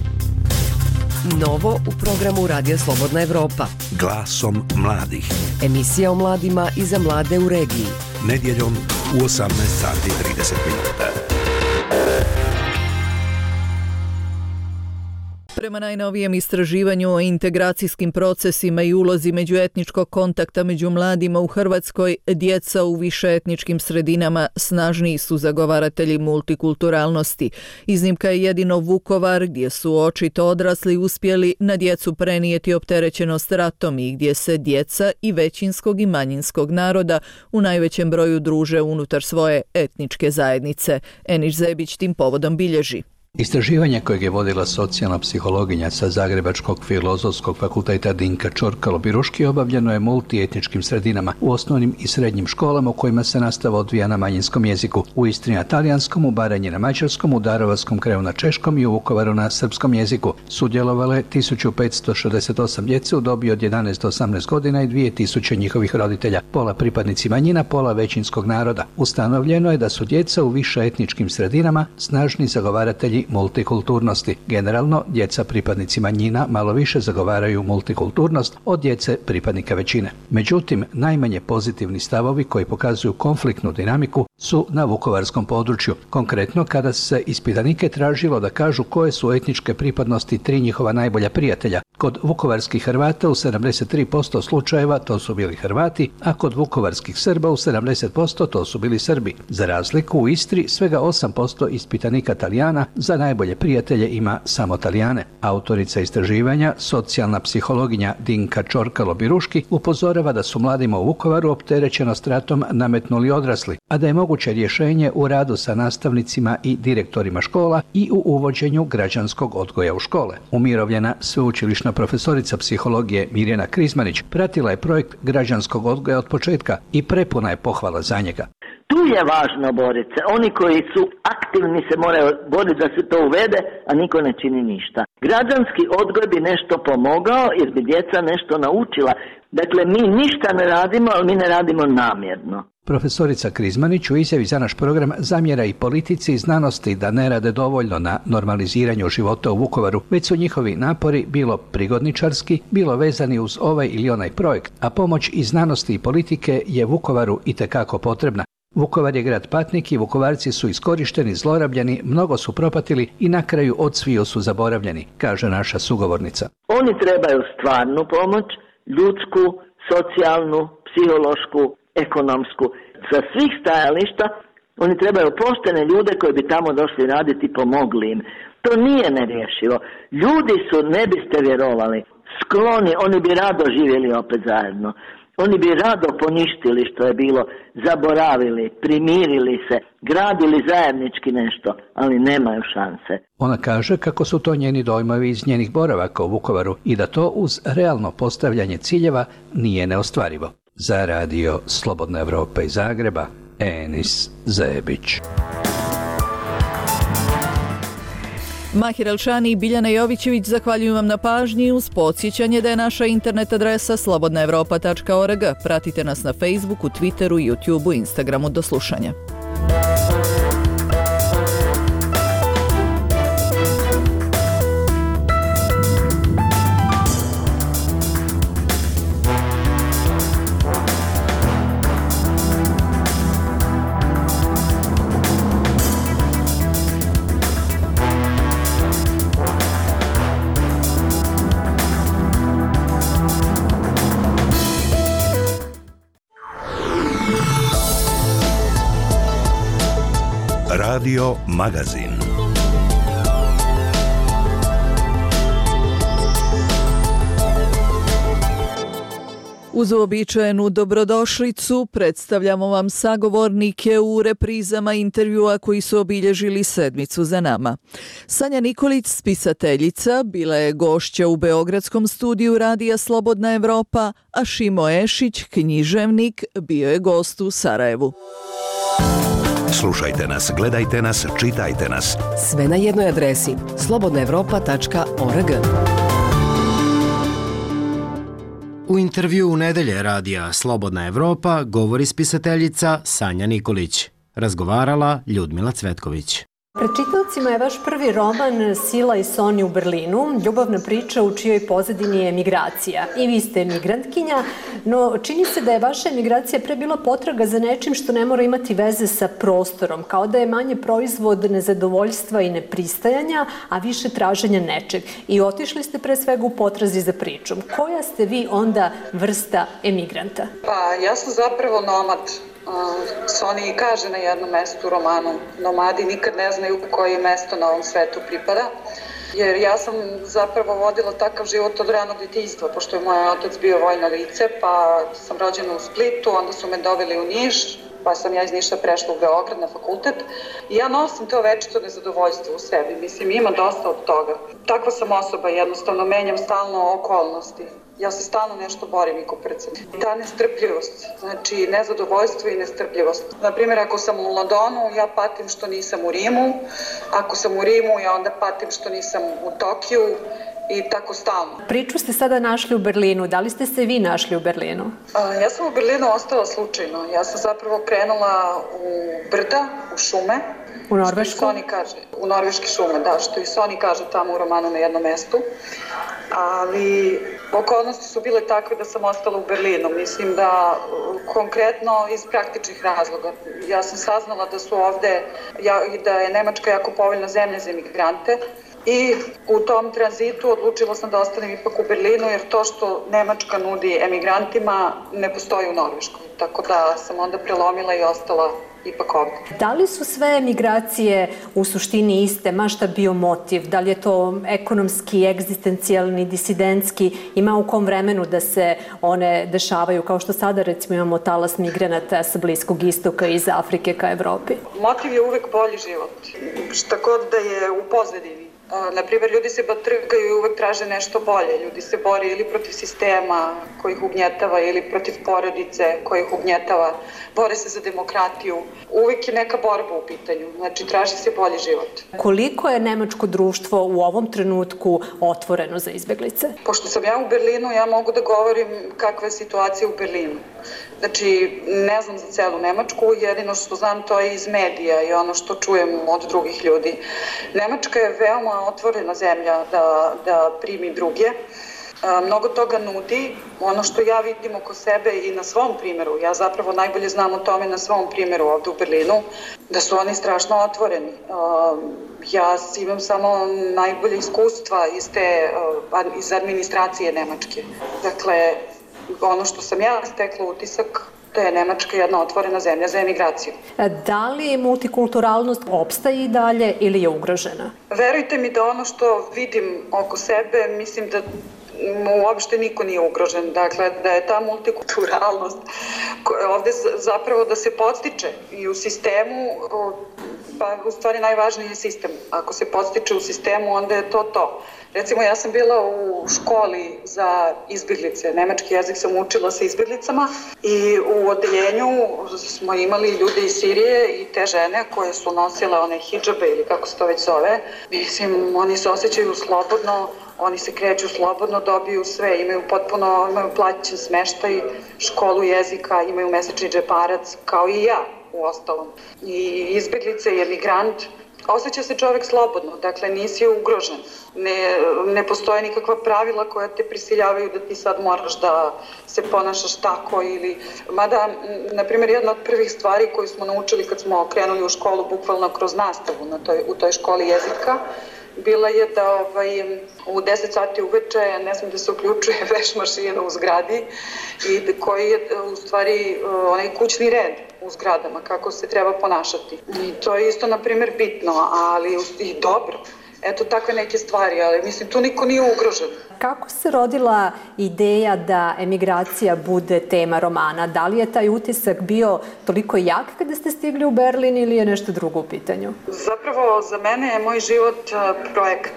Novo u programu Radio Slobodna Evropa. Glasom mladih. Emisija o mladima i za mlade u regiji. Nedjeljom u osamnaest sati i trideset minuta. Prema najnovijem istraživanju o integracijskim procesima i ulozi međuetničkog kontakta među mladima u Hrvatskoj, djeca u višeetničkim sredinama snažniji su zagovaratelji multikulturalnosti. Iznimka je jedino Vukovar, gdje su očito odrasli uspjeli na djecu prenijeti opterećenost ratom i gdje se djeca i većinskog i manjinskog naroda u najvećem broju druže unutar svoje etničke zajednice. Eniš Zebić tim povodom bilježi: istraživanje kojeg je vodila socijalna psihologinja sa Zagrebačkog filozofskog fakulteta Dinka Čorkalo-Biruški obavljeno je multietničkim sredinama u osnovnim i srednjim školama u kojima se nastava odvija na manjinskom jeziku, u Istri na talijanskom, u Baranji na mađarskom, u Daruvarskom kraju na češkom i u Vukovaru na srpskom jeziku. Sudjelovalo je tisuću petsto šezdeset osam djece u dobi od jedanaest do osamnaest godina i dvije tisuće njihovih roditelja, pola pripadnici manjina, pola većinskog naroda. Ustanovljeno je da su djeca u višeetničkim sredinama snažni zagovaratelji multikulturnosti. Generalno, djeca pripadnici manjina malo više zagovaraju multikulturnost od djece pripadnika većine. Međutim, najmanje pozitivni stavovi koji pokazuju konfliktnu dinamiku su na vukovarskom području. Konkretno, kada se ispitanike tražilo da kažu koje su etničke pripadnosti tri njihova najbolja prijatelja. Kod vukovarskih Hrvata u sedamdeset tri posto slučajeva to su bili Hrvati, a kod vukovarskih Srba u sedamdeset posto to su bili Srbi. Za razliku, u Istri svega osam posto ispitanika Talijana za najbolje prijatelje ima samo Talijane. Autorica istraživanja, socijalna psihologinja Dinka Čorkalo-Biruški, upozorava da su mladima u Vukovaru opterećenost ratom nametnuli odrasli, a da je moguće rješenje u radu sa nastavnicima i direktorima škola i u uvođenju građanskog odgoja u škole. Umirovljena sveučilišna profesorica psihologije Mirjana Krizmanić pratila je projekt građanskog odgoja od početka i prepuna je pohvala za njega. Tu je važno boriti se. Oni koji su aktivni se moraju boriti da se to uvede, a niko ne čini ništa. Građanski odgoj bi nešto pomogao jer bi djeca nešto naučila. Dakle, mi ništa ne radimo, ali mi ne radimo namjerno. Profesorica Krizmanić u izjavi za naš program zamjera i politici i znanosti da ne rade dovoljno na normaliziranju života u Vukovaru, već su njihovi napori bilo prigodničarski, bilo vezani uz ovaj ili onaj projekt, a pomoć i znanosti i politike je Vukovaru itekako potrebna. Vukovar je grad patnik i Vukovarci su iskorišteni, zlorabljeni, mnogo su propatili i na kraju odsviju su zaboravljeni, kaže naša sugovornica. Oni trebaju stvarnu pomoć, ljudsku, socijalnu, psihološku, ekonomsku. Sa svih stajališta oni trebaju poštene ljude koji bi tamo došli raditi i pomogli im. To nije nerješivo. Ljudi su, ne biste vjerovali, skloni, oni bi rado živjeli opet zajedno. Oni bi rado poništili što je bilo, zaboravili, primirili se, gradili zajednički nešto, ali nemaju šanse. Ona kaže kako su to njeni dojmovi iz njenih boravaka u Vukovaru i da to uz realno postavljanje ciljeva nije neostvarivo. Za radio Slobodna Evropa iz Zagreba, Enis Zebić. Mahir Elšani i Biljana Jovićević zahvaljujem vam na pažnji uz podsjećanje da je naša internet adresa slobodna evropa tačka org. Pratite nas na Facebooku, Twitteru, YouTubeu, Instagramu. Do slušanja. Radio Magazin. Uz uobičajenu dobrodošlicu predstavljamo vam sagovornike u reprizama intervjua koji su obilježili sedmicu za nama. Sanja Nikolić, spisateljica, bila je gošća u beogradskom studiju Radija Slobodna Evropa, a Šimo Ešić, književnik, bio je gost u Sarajevu. Slušajte nas, gledajte nas, čitajte nas. Sve na jednoj adresi slobodna evropa tačka org. U intervju u nedelje radija Slobodna Evropa govori spisateljica Sanja Nikolić. Razgovarala Ljudmila Cvetković. Pred čitaocima je vaš prvi roman Sila i Soni u Berlinu, ljubavna priča u čijoj pozadini je emigracija. I vi ste emigrantkinja, no čini se da je vaša emigracija pre bila potraga za nečim što ne mora imati veze sa prostorom, kao da je manje proizvod nezadovoljstva i nepristajanja, a više traženja nečeg. I otišli ste pre svega u potrazi za pričom. Koja ste vi onda vrsta emigranta? Pa, ja sam zapravo nomad. Soni i kaže na jednom mestu u romanu, nomadi nikad ne znaju koje mesto na ovom svetu pripada, jer ja sam zapravo vodila takav život od ranog djetinjstva, pošto je moj otac bio vojno lice, pa sam rođena u Splitu, onda su me doveli u Niš, pa sam ja iz Niša prešla u Beograd na fakultet i ja nosim to večito nezadovoljstvo u sebi, mislim ima dosta od toga. Takva sam osoba, jednostavno menjam stalno okolnosti. Ja se stalno nešto borim i kuprcem. Ta nestrpljivost, znači nezadovoljstvo i nestrpljivost. Naprimjer, ako sam u Londonu, ja patim što nisam u Rimu. Ako sam u Rimu, ja onda patim što nisam u Tokiju i tako stalno. Priču ste sada našli u Berlinu. Da li ste se vi našli u Berlinu? A, ja sam u Berlinu ostala slučajno. Ja sam zapravo krenula u brda, u šume. U Norvešku? Što i Soni kaže, u norveške šume, da, što i Soni kaže tamo u romanu na jednom mestu. Ali okolnosti su bile takve da sam ostala u Berlinu. Mislim da konkretno iz praktičnih razloga. Ja sam saznala da su ovde, da je Nemačka jako povoljna zemlja za emigrante i u tom tranzitu odlučila sam da ostanem ipak u Berlinu jer to što Nemačka nudi emigrantima ne postoji u Norveškoj. Tako da sam onda prelomila i ostala ipak ovdje. Da li su sve emigracije u suštini iste, ma šta bio motiv? Da li je to ekonomski, egzistencijalni, disidentski? Ima u kom vremenu da se one dešavaju, kao što sada recimo imamo talas migranata sa Bliskog istoka iz Afrike ka Evropi? Motiv je uvek bolji život. Šta god da je u pozadini. Naprimjer, ljudi se batrgaju i uvek traže nešto bolje. Ljudi se bore ili protiv sistema koji ih ugnjetava ili protiv porodice koji ih ugnjetava. Bore se za demokratiju. Uvek je neka borba u pitanju. Znači, traži se bolji život. Koliko je nemačko društvo u ovom trenutku otvoreno za izbeglice? Pošto sam ja u Berlinu, ja mogu da govorim kakva je situacija u Berlinu. Znači, ne znam za celu Nemačku, jedino što znam to je iz medija i ono što čujem od drugih ljudi. Nemačka je veoma otvorena zemlja da, da primi druge. Mnogo toga nudi. Ono što ja vidim oko sebe i na svom primjeru, ja zapravo najbolje znam o tome na svom primjeru ovdje u Berlinu, da su oni strašno otvoreni. Ja imam samo najbolje iskustva iz, te, iz administracije Nemačke. Dakle, ono što sam ja stekla utisak, da je Nemačka jedna otvorena zemlja za emigraciju. Da li multikulturalnost opstaje i dalje ili je ugrožena? Verujte mi da ono što vidim oko sebe, mislim da uopšte niko nije ugrožen. Dakle, da je ta multikulturalnost ovde zapravo da se podstiče i u sistemu, pa u stvari najvažniji je sistem. Ako se podstiče u sistemu, onda je to to. Recimo, ja sam bila u školi za izbjeglice. Nemački jezik sam učila sa izbjeglicama i u odeljenju smo imali ljude iz Sirije i te žene koje su nosile one hidžabe ili kako se to već zove. Mislim, oni se osjećaju slobodno, oni se kreću slobodno, dobiju sve, imaju potpuno, imaju plaćen smeštaj, školu jezika, imaju mesečni džeparac, kao i ja u ostalom. I izbjeglice i emigrant, osjeća se čovjek slobodno, dakle nisi ugrožen. Ne, ne postoje nikakva pravila koja te prisiljavaju da ti sad moraš da se ponašaš tako ili... Mada, na primjer, jedna od prvih stvari koju smo naučili kad smo krenuli u školu, bukvalno kroz nastavu na toj, u toj školi jezika, bila je da ovaj, u deset sati uveče ne znam da se uključuje veš mašina u zgradi i koji je u stvari onaj kućni red u zgradama, kako se treba ponašati. I to je isto, na primjer, bitno, ali i dobro. Eto, takve neke stvari, ali mislim, tu niko nije ugrožen. Kako se rodila ideja da emigracija bude tema romana? Da li je taj utisak bio toliko jak kada ste stigli u Berlin ili je nešto drugo u pitanju? Zapravo, za mene je moj život projekat.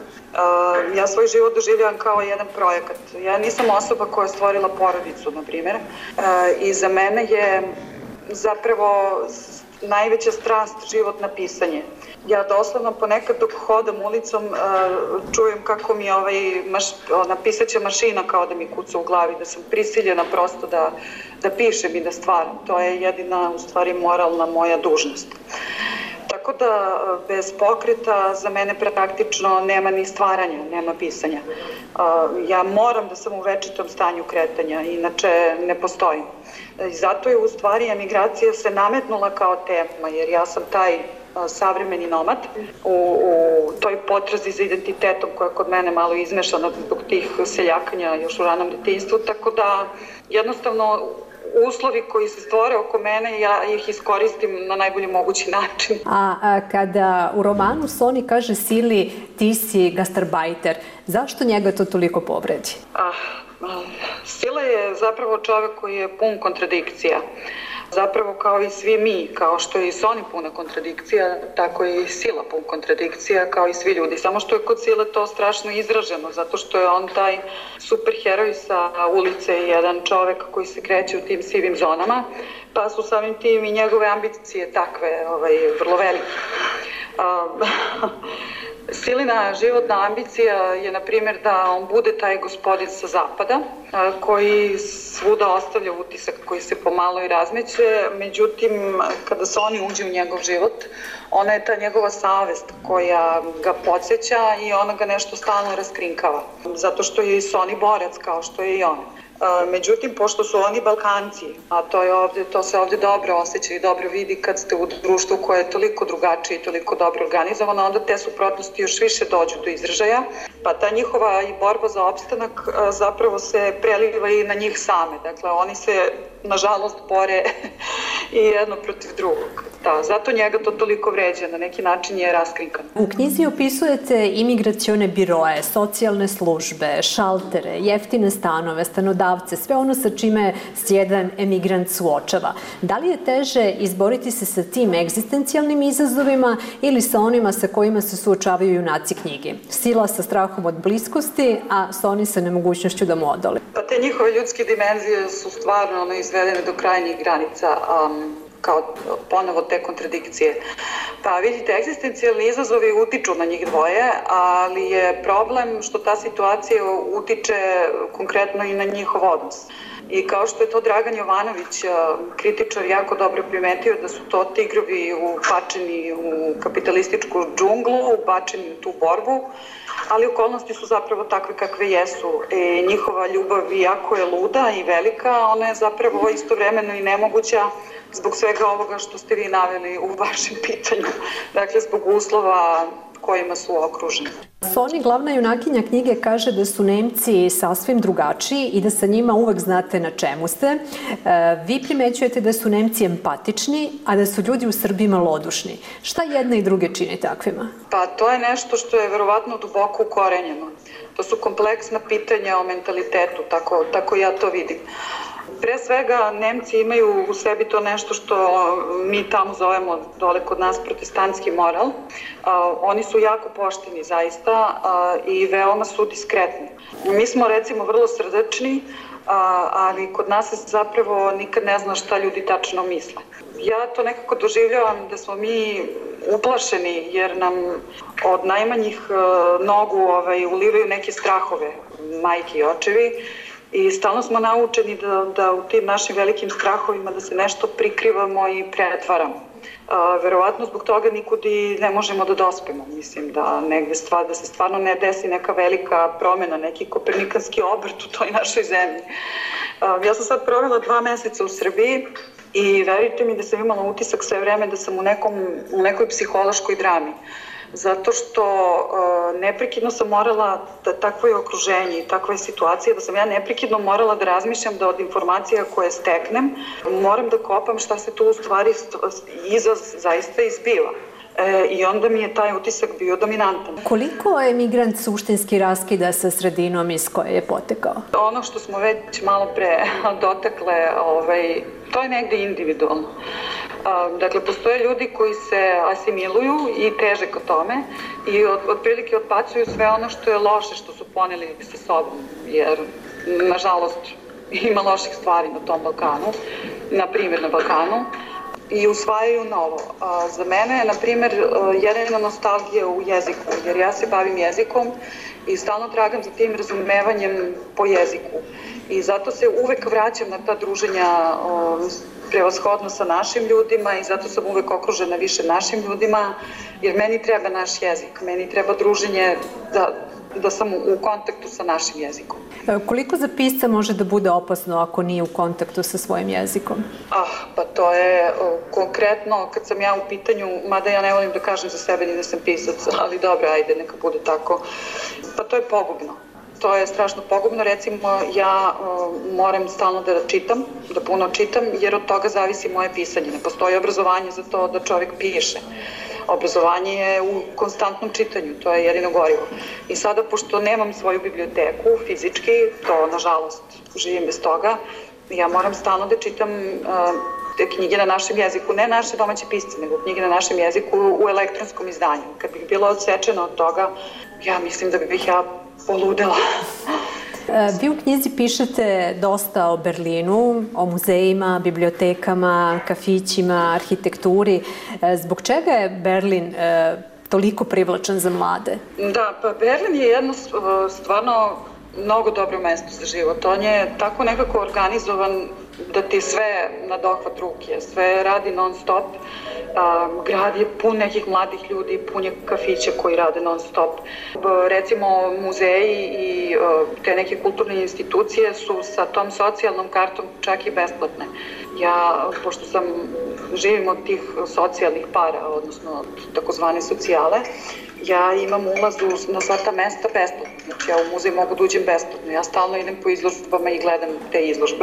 Ja svoj život doživljavam kao jedan projekat. Ja nisam osoba koja je stvorila porodicu, na primjer, i za mene je zapravo najveća strast životna pisanje. Ja doslovno ponekad dok hodam ulicom čujem kako mi ovaj maš, ona pisaća mašina kao da mi kuca u glavi, da sam prisiljena prosto da, da pišem i da stvaram. To je jedina, u stvari, moralna moja dužnost. Tako da bez pokreta za mene praktično nema ni stvaranja, nema pisanja. Ja moram da sam u večitom stanju kretanja, inače ne postojim. I zato je u stvari emigracija se nametnula kao tema, jer ja sam taj savremeni nomad u, u toj potrazi za identitetom koja je kod mene malo izmešana zbog tih seljakanja još u ranom detinjstvu, tako da jednostavno uslovi koji se stvore oko mene, ja ih iskoristim na najbolji mogući način. A, a kada u romanu Sony kaže Sili, ti si gastarbajter, zašto njega to toliko povredi? Ah, Sila je zapravo čovjek koji je pun kontradikcija. Zapravo kao i svi mi, kao što je i Sony puna kontradikcija, tako je i Sila pun kontradikcija, kao i svi ljudi. Samo što je kod Sile to strašno izraženo, zato što je on taj superheroj sa ulice, jedan čovjek koji se kreće u tim sivim zonama, pa su samim tim i njegove ambicije takve, ovaj, vrlo velike. Silina životna ambicija je, na primjer, da on bude taj gospodin sa zapada, koji svuda ostavlja utisak koji se pomalo i razmeće, međutim, kada se oni uđe u njegov život, ona je ta njegova savest koja ga podsjeća i ona ga nešto stalno raskrinkava, zato što je i Sony borac kao što je i on. Međutim, pošto su oni Balkanci, a to, je ovdje, to se ovdje dobro osjeća i dobro vidi kad ste u društvu koje je toliko drugačije i toliko dobro organizovano, onda te suprotnosti još više dođu do izražaja, pa ta njihova i borba za opstanak zapravo se preliva i na njih same. Dakle, oni se, nažalost, bore i jedno protiv drugog. Da, zato njega to toliko vređa, na neki način je raskrinkan. U knjizi opisujete imigracione biroje, socijalne službe, šaltere, jeftine stanove, stanodavce, sve ono sa čime se jedan emigrant suočava. Da li je teže izboriti se sa tim egzistencijalnim izazovima ili sa onima sa kojima se suočavaju junaci knjige? Sila sa strahom od bliskosti, a Sony sa nemogućnošću da mu odoli. Pa te njihove ljudske dimenzije su stvarno ono, izvedene do krajnjih granica, um, kao ponovo te kontradikcije. Pa vidite, egzistencijalni izazovi utiču na njih dvoje, ali je problem što ta situacija utiče konkretno i na njihov odnos. I kao što je to Dragan Jovanović, kritičar, jako dobro primetio da su to tigrovi ubačeni u kapitalističku džunglu, ubačeni u tu borbu, ali okolnosti su zapravo takve kakve jesu. I njihova ljubav, iako je luda i velika, ona je zapravo istovremeno i nemoguća zbog svega ovoga što ste vi naveli u vašem pitanju. Dakle, zbog uslova kojima su okruženi. Soni, glavna junakinja knjige, kaže da su Nemci sasvim drugačiji i da sa njima uvek znate na čemu ste. Vi primećujete da su Nemci empatični, a da su ljudi u Srbiji malodušni. Šta jedne i druge čini takvima? Pa to je nešto što je verovatno duboko ukorenjeno. To su kompleksna pitanja o mentalitetu, tako, tako ja to vidim. Pre svega, Nemci imaju u sebi to nešto što mi tamo zovemo dole kod nas protestantski moral. Uh, oni su jako pošteni zaista uh, i veoma su diskretni. Mi smo recimo vrlo srdačni, uh, ali kod nas se zapravo nikad ne zna šta ljudi tačno misle. Ja to nekako doživljavam da smo mi uplašeni jer nam od najmanjih uh, nogu ovaj, ulivaju neke strahove, majke i očevi. I stalno smo naučeni da, da u tim našim velikim strahovima da se nešto prikrivamo i pretvaramo. A, verovatno zbog toga nikud i ne možemo da dospemo. Mislim da negde stvar, da se stvarno ne desi neka velika promjena, neki kopernikanski obrt u toj našoj zemlji. A, ja sam sad provela dva meseca u Srbiji i verujte mi da sam imala utisak sve vreme da sam u, nekom, u nekoj psihološkoj drami. Zato što uh, neprekidno sam morala, da takvo je okruženje i takva je situacija, da sam ja neprekidno morala da razmišljam da od informacija koje steknem, moram da kopam šta se tu u stvari iza zaista izbiva. E, I onda mi je taj utisak bio dominantan. Koliko je migrant suštinski raskida sa sredinom iz koje je potekao? Ono što smo već malo pre dotakle, ovaj, to je negde individualno. Dakle, postoje ljudi koji se asimiluju i teže ka tome i od, otprilike otpacuju sve ono što je loše što su poneli sa sobom, jer nažalost ima loših stvari na tom Balkanu, na primjer na Balkanu, i usvajaju novo. A, za mene je, na primjer, jedina nostalgija u jeziku, jer ja se bavim jezikom i stalno tragam za tim razumevanjem po jeziku. I zato se uvek vraćam na ta druženja o, prevashodno sa našim ljudima i zato sam uvek okružena više našim ljudima, jer meni treba naš jezik, meni treba druženje da, da sam u kontaktu sa našim jezikom. Koliko za pisca može da bude opasno ako nije u kontaktu sa svojim jezikom? Ah, pa to je o, konkretno kad sam ja u pitanju, mada ja ne volim da kažem za sebe ni da sam pisac, ali dobro, ajde, neka bude tako. Pa to je pogubno. To je strašno pogubno. Recimo, ja o, moram stalno da čitam, da puno čitam, jer od toga zavisi moje pisanje. Ne postoji obrazovanje za to da čovjek piše. Obrazovanje je u konstantnom čitanju, to je jedino gorivo. I sada, pošto nemam svoju biblioteku fizički, to nažalost živim bez toga, ja moram stalno da čitam uh, te knjige na našem jeziku, ne naše domaće pisce, nego knjige na našem jeziku u elektronskom izdanju. Kad bih bila odsečena od toga, ja mislim da bih ja poludela. Vi u knjizi pišete dosta o Berlinu, o muzejima, bibliotekama, kafićima, arhitekturi. Zbog čega je Berlin e, toliko privlačan za mlade? Da, pa Berlin je jedno stvarno mnogo dobro mesto za život. On je tako nekako organizovan da ti sve na dohvat ruke, sve radi non stop. A, grad je pun nekih mladih ljudi, pun je kafića koji rade non stop. Recimo muzeji i a, te neke kulturne institucije su sa tom socijalnom kartom čak i besplatne. Ja, pošto sam živim od tih socijalnih para, odnosno od takozvane socijale, ja imam ulaz na sva ta mesta besplatno. Znači, ja u muzej mogu da uđem besplatno. Ja stalno idem po izložbama i gledam te izložbe.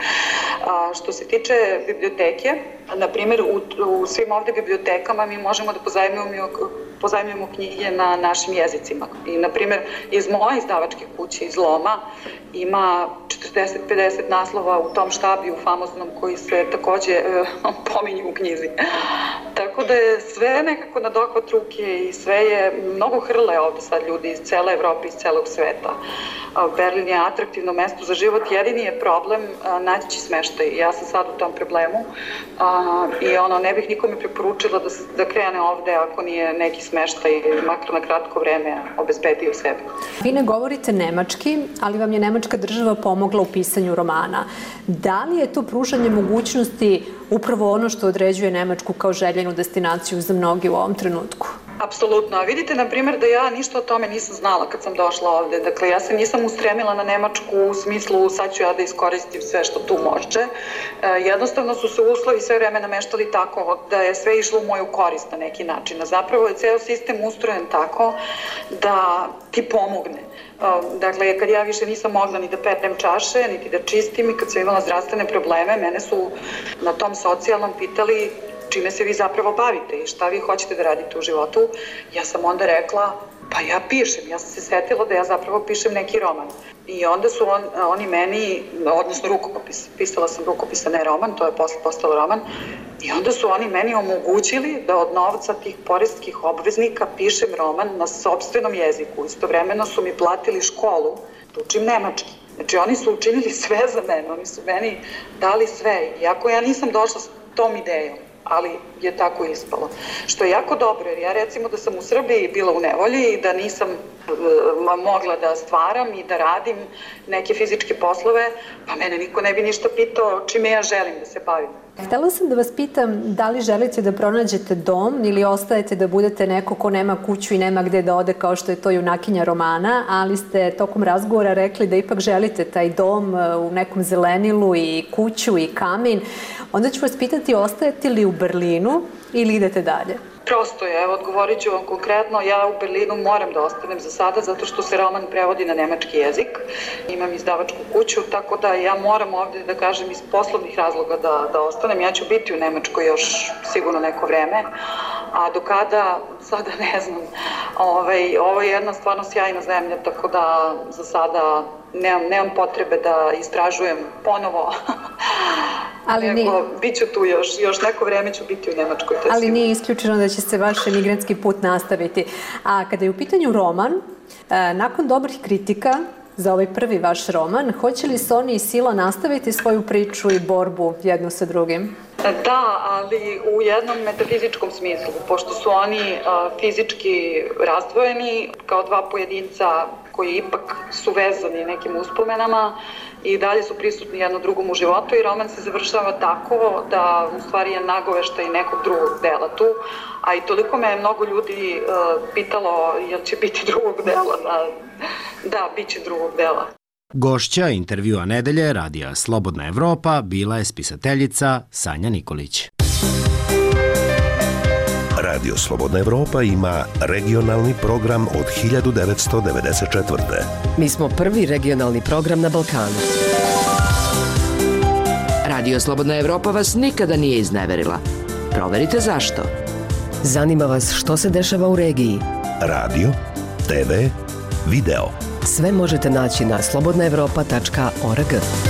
A, što se tiče biblioteke, na primjer, u, u svim ovde bibliotekama mi možemo da pozajmljujemo, pozajmljujemo knjige na našim jezicima. I, na primjer, iz moje izdavačke kuće, iz Loma, ima četrdeset do pedeset naslova u tom štabiju famoznom koji se takođe e, pominju u knjizi. Tako da je sve nekako na dohvat ruke i sve je, mnogo hrle ovde sad ljudi iz cele Evrope, iz celog sveta. Berlin je atraktivno mesto za život, jedini je problem a, naći smeštaj. Ja sam sad u tom problemu a, i ono, ne bih nikome preporučila da, da krene ovde ako nije neki smeštaj, makar na kratko vreme obezbedio sebi. Vi ne govorite nemački, ali vam je nemačka država pomogla u pisanju romana. Da li je to pružanje mogućnosti upravo ono što određuje Nemačku kao željenu destinaciju za mnogi u ovom trenutku? Apsolutno. A vidite, na primjer, da ja ništa o tome nisam znala kad sam došla ovde. Dakle, ja se nisam ustremila na Nemačku u smislu sad ću ja da iskoristim sve što tu može. E, jednostavno su se uslovi sve vreme nameštali tako da je sve išlo u moju korist na neki način. A zapravo je ceo sistem ustrojen tako da ti pomogne. Dakle, kad ja više nisam mogla ni da perem čaše, niti da čistim i kad sam imala zdravstvene probleme, mene su na tom socijalnom pitali čime se vi zapravo bavite i šta vi hoćete da radite u životu. Ja sam onda rekla, pa ja pišem, ja sam se setila da ja zapravo pišem neki roman. I onda su on, oni meni, odnosno rukopis, pisala sam rukopis, a ne roman, to je posle postalo roman, i onda su oni meni omogućili da od novca tih poreskih obveznika pišem roman na sopstvenom jeziku. Istovremeno su mi platili školu da učim nemački. Znači oni su učinili sve za mene, oni su meni dali sve, iako ja nisam došla s tom idejom, ali je tako ispalo. Što je jako dobro, jer ja recimo da sam u Srbiji bila u nevolji i da nisam mogla da stvaram i da radim neke fizičke poslove, pa mene niko ne bi ništa pitao čime ja želim da se bavim. Htela sam da vas pitam da li želite da pronađete dom ili ostajete da budete neko ko nema kuću i nema gde da ode kao što je to junakinja romana, ali ste tokom razgovora rekli da ipak želite taj dom u nekom zelenilu i kuću i kamin. Onda ću vas pitati ostajete li u Berlinu ili idete dalje? Prosto je, evo odgovorit ću vam konkretno, ja u Berlinu moram da ostanem za sada zato što se roman prevodi na nemački jezik. Imam izdavačku kuću, tako da ja moram ovde da kažem iz poslovnih razloga da, da ostanem. Ja ću biti u Nemačkoj još sigurno neko vreme, a do kada, sada ne znam. Ovaj, ovo je jedna stvarno sjajna zemlja, tako da za sada nemam, nemam potrebe da istražujem ponovo. Ali Nego, nije... bit ću tu još, još neko vreme ću biti u Nemačkoj. Ali sigurno. Nije isključeno da će se vaš emigrantski put nastaviti. A kada je u pitanju roman, nakon dobrih kritika za ovaj prvi vaš roman, hoće li Sonja i Sila nastaviti svoju priču i borbu jedno sa drugim? Da, ali u jednom metafizičkom smislu, pošto su oni a, fizički razdvojeni kao dva pojedinca koji ipak su vezani nekim uspomenama i dalje su prisutni jedno drugom u životu i roman se završava tako da u stvari je nagoveštaj nekog drugog dela tu, a i toliko me je mnogo ljudi uh, pitalo jel će biti drugog dela, da, da bit će drugog dela. Gošća intervjua nedelje radija Slobodna Evropa bila je spisateljica Sanja Nikolić. Radio Slobodna Evropa ima regionalni program od hiljadu devetsto devedeset četvrte. Mi smo prvi regionalni program na Balkanu. Radio Slobodna Evropa vas nikada nije izneverila. Proverite zašto. Zanima vas što se dešava u regiji. Radio, te ve, video. Sve možete naći na slobodna evropa tačka org.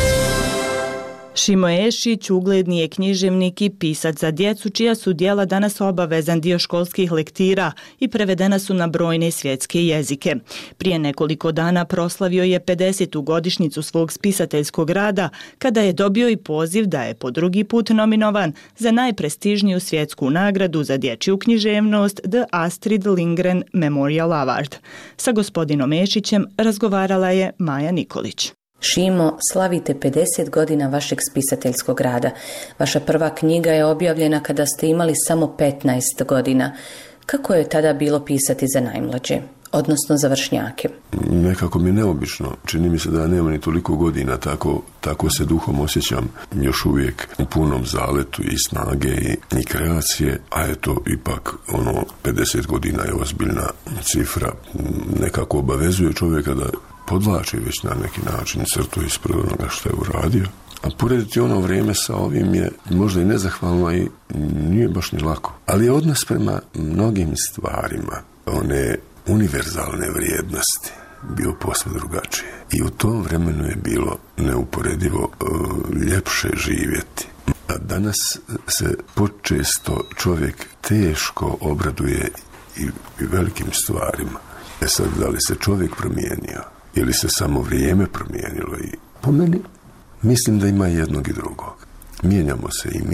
Šimo Ešić ugledni je književnik i pisac za djecu, čija su djela danas obavezan dio školskih lektira i prevedena su na brojne svjetske jezike. Prije nekoliko dana proslavio je pedesetu godišnjicu svog spisateljskog rada, kada je dobio i poziv da je po drugi put nominovan za najprestižniju svjetsku nagradu za dječju književnost The Astrid Lindgren Memorial Award. Sa gospodinom Ešićem razgovarala je Maja Nikolić. Šimo, slavite pedeset godina vašeg spisateljskog rada. Vaša prva knjiga je objavljena kada ste imali samo petnaest godina. Kako je tada bilo pisati za najmlađe, odnosno za vršnjake? Nekako mi je neobično. Čini mi se da nema ni toliko godina, tako, tako se duhom osjećam još uvijek u punom zaletu i snage i, i kreacije, a eto ipak ono pedeset godina je ozbiljna cifra. Nekako obavezuje čovjeka da podvlači već na neki način crtu ispred onoga što je uradio. A porediti ono vrijeme sa ovim je možda i nezahvalno i nije baš ni lako. Ali je odnos prema mnogim stvarima, one univerzalne vrijednosti, bio posve drugačije. I u tom vremenu je bilo neuporedivo uh, ljepše živjeti. A danas se počesto čovjek teško obraduje i, i velikim stvarima. E sad, da li se čovjek promijenio? Ili se samo vrijeme promijenilo? I po meni mislim da ima jednog i drugog. Mijenjamo se i mi,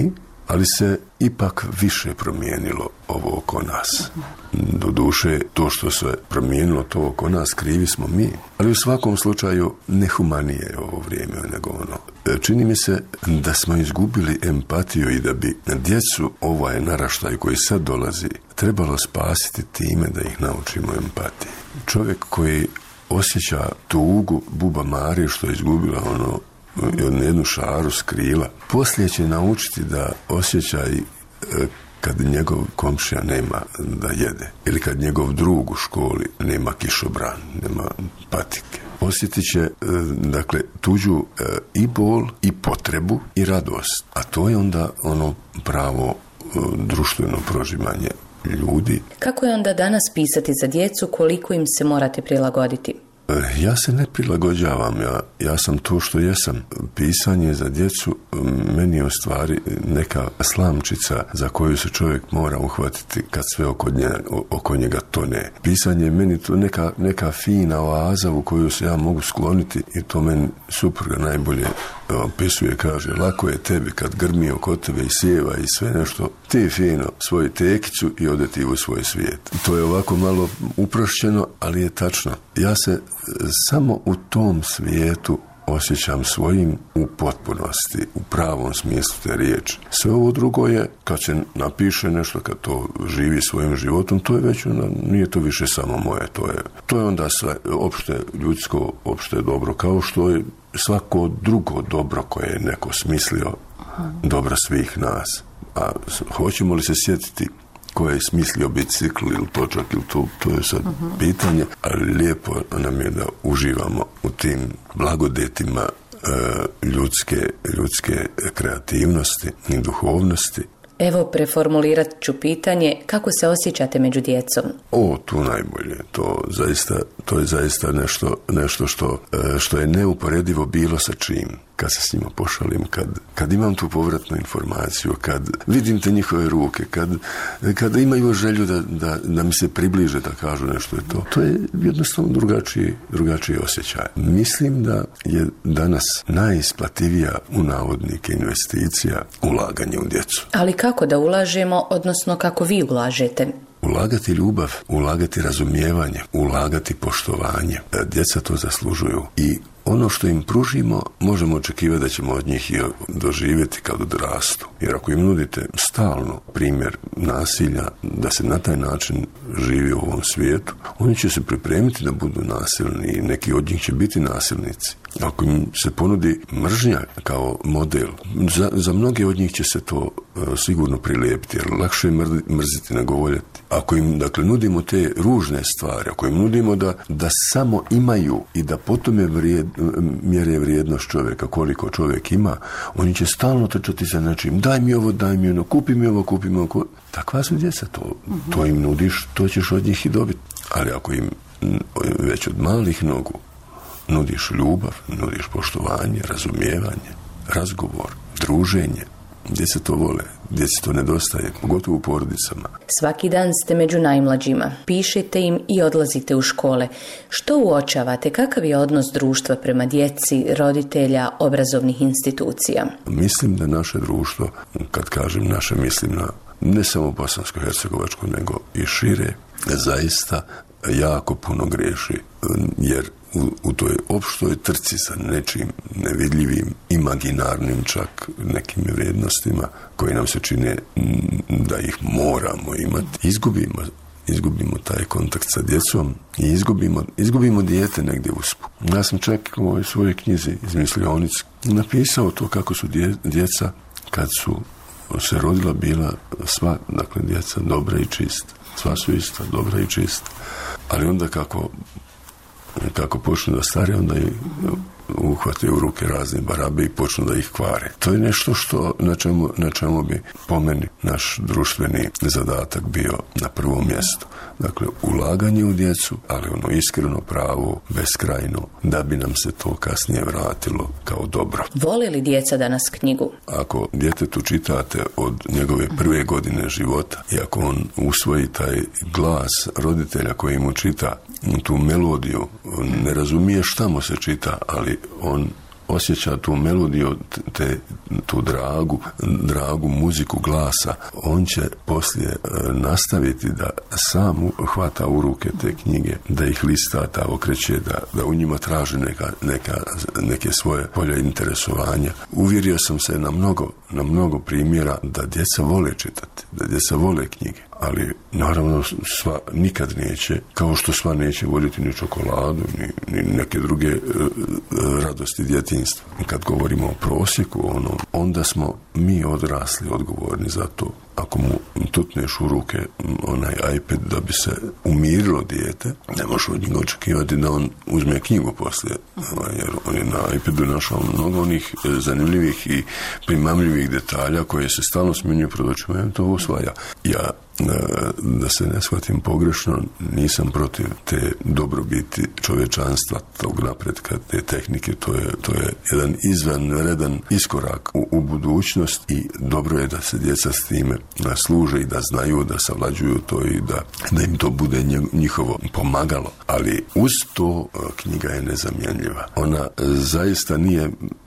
ali se ipak više promijenilo ovo oko nas. Doduše, to što se promijenilo to oko nas, krivi smo mi, ali u svakom slučaju nehumanije je ovo vrijeme nego ono. Čini mi se da smo izgubili empatiju i da bi djecu, ovaj naraštaj koji sad dolazi, trebalo spasiti time da ih naučimo empatiji. Čovjek koji osjeća tugu Buba Marije što je izgubila ono jednu šaru s krila, poslije će naučiti da osjeća i kad njegov komšija nema da jede ili kad njegov drug u školi nema kišobran, nema patike. Osjetit će, dakle, tuđu i bol i potrebu i radost, a to je onda ono pravo društveno prožimanje ljudi. Kako je onda danas pisati za djecu, koliko im se morate prilagoditi? Ja se ne prilagođavam, ja, ja sam to što jesam. Pisanje za djecu meni je u stvari neka slamčica za koju se čovjek mora uhvatiti kad sve oko njega, oko njega tone. Pisanje je meni to neka, neka fina oaza u koju se ja mogu skloniti i to meni supruga najbolje opisuje, kaže, lako je tebi kad grmi oko tebe i sjeva i sve nešto, ti fino svoju tekicu i ode ti u svoj svijet. To je ovako malo uprošćeno, ali je tačno. Ja se samo u tom svijetu osjećam svojim u potpunosti, u pravom smislu te riječi. Sve ovo drugo je, kad se napiše nešto, kad to živi svojim životom, to je već, nije to više samo moje, to je, to je onda sve opšte ljudsko, opšte dobro, kao što je svako drugo dobro koje je neko smislio, dobro svih nas. A hoćemo li se sjetiti ko je smislio bicikl ili točak ili to, to je sad uh-huh. pitanje, ali lijepo nam je da uživamo u tim blagodetima e, ljudske, ljudske kreativnosti i duhovnosti. Evo, preformulirat ću pitanje, kako se osjećate među djecom? O, tu najbolje. To, zaista, to je zaista nešto, nešto što, što je neuporedivo bilo sa čim. Kad se s njima pošalim, kad, kad imam tu povratnu informaciju, kad vidim te njihove ruke, kad, kad imaju želju da, da, da mi se približe, da kažu nešto je to. To je jednostavno drugačiji, drugačiji osjećaj. Mislim da je danas najisplativija u navodnike investicija ulaganje u djecu. Ali kako da ulažemo, odnosno kako vi ulažete? Ulagati ljubav, ulagati razumijevanje, ulagati poštovanje. Djeca to zaslužuju i ono što im pružimo, možemo očekivati da ćemo od njih i doživjeti kad odrastu. Jer ako im nudite stalno primjer nasilja, da se na taj način živi u ovom svijetu, oni će se pripremiti da budu nasilni i neki od njih će biti nasilnici. Ako im se ponudi mržnja kao model, za, za mnoge od njih će se to uh, sigurno prilijepiti, jer lakše je mrziti nego voljeti. Ako im, dakle, nudimo te ružne stvari, ako im nudimo da, da samo imaju i da potom je vrijed, mjere vrijednost čovjeka, koliko čovjek ima, oni će stalno trčati za nečim, daj mi ovo, daj mi ono, kupi mi ovo, kupi mi ovo. Kupi. Takva su djeca, to, uh-huh. to im nudiš, to ćeš od njih i dobiti. Ali ako im već od malih nogu nudiš ljubav, nudiš poštovanje, razumijevanje, razgovor, druženje, djeca to vole, djeca to nedostaje, pogotovo u porodicama. Svaki dan ste među najmlađima, pišete im i odlazite u škole. Što uočavate, kakav je odnos društva prema djeci, roditelja, obrazovnih institucija? Mislim da naše društvo, kad kažem naše, mislim na ne samo bosansko-hercegovačko, nego i šire, zaista jako puno griješi, jer u, u toj opštoj trci sa nečim nevidljivim, imaginarnim čak nekim vrijednostima koji nam se čine da ih moramo imati, izgubimo, izgubimo taj kontakt sa djecom i izgubimo, izgubimo dijete negdje uspu. Ja sam čak u ovoj svojoj knjizi Izmišljonic napisao to kako su dje, djeca kad su se rodila bila sva, dakle, djeca dobra i čista. Sva su ista, dobra i čista. Ali onda kako kako počnu da stari, onda i uhvataju u ruke razne barabe i počnu da ih kvare. To je nešto što na čemu, na čemu bi po meni naš društveni zadatak bio na prvom mjestu. Dakle, ulaganje u djecu, ali ono iskreno, pravo, beskrajno, da bi nam se to kasnije vratilo kao dobro. Vole li djeca danas knjigu? Ako djetetu čitate od njegove prve godine života i ako on usvoji taj glas roditelja koji mu čita tu melodiju, on ne razumije šta mu se čita, ali on osjeća tu melodiju, te, tu dragu, dragu muziku glasa, on će poslije nastaviti da sam hvata u ruke te knjige, da ih lista, da okreće, da, da u njima traži neka, neka, neke svoje polje interesovanja. Uvjerio sam se na mnogo, na mnogo primjera da djeca vole čitati, da djeca vole knjige, ali naravno sva nikad neće, kao što sva neće voljeti ni čokoladu, ni, ni neke druge e, radosti djetinjstva. Kad govorimo o prosjeku, ono, onda smo mi odrasli odgovorni za to. Ako mu tutneš u ruke onaj iPad da bi se umirilo dijete, ne možeš od njega očekivati da on uzme knjigu poslije, jer on je na iPadu našao mnogo onih zanimljivih i primamljivih detalja koje se stalno smjenjuju pred očima i to usvaja. Ja, da se ne shvatim pogrešno, nisam protiv te dobrobiti čovječanstva, tog napretka, te tehnike, to je, to je jedan izvanredan iskorak u, u budućnost i dobro je da se djeca s time služe i da znaju, da savlađuju to i da, da im to bude njihovo pomagalo. Ali uz to knjiga je nezamjenljiva. Ona zaista nije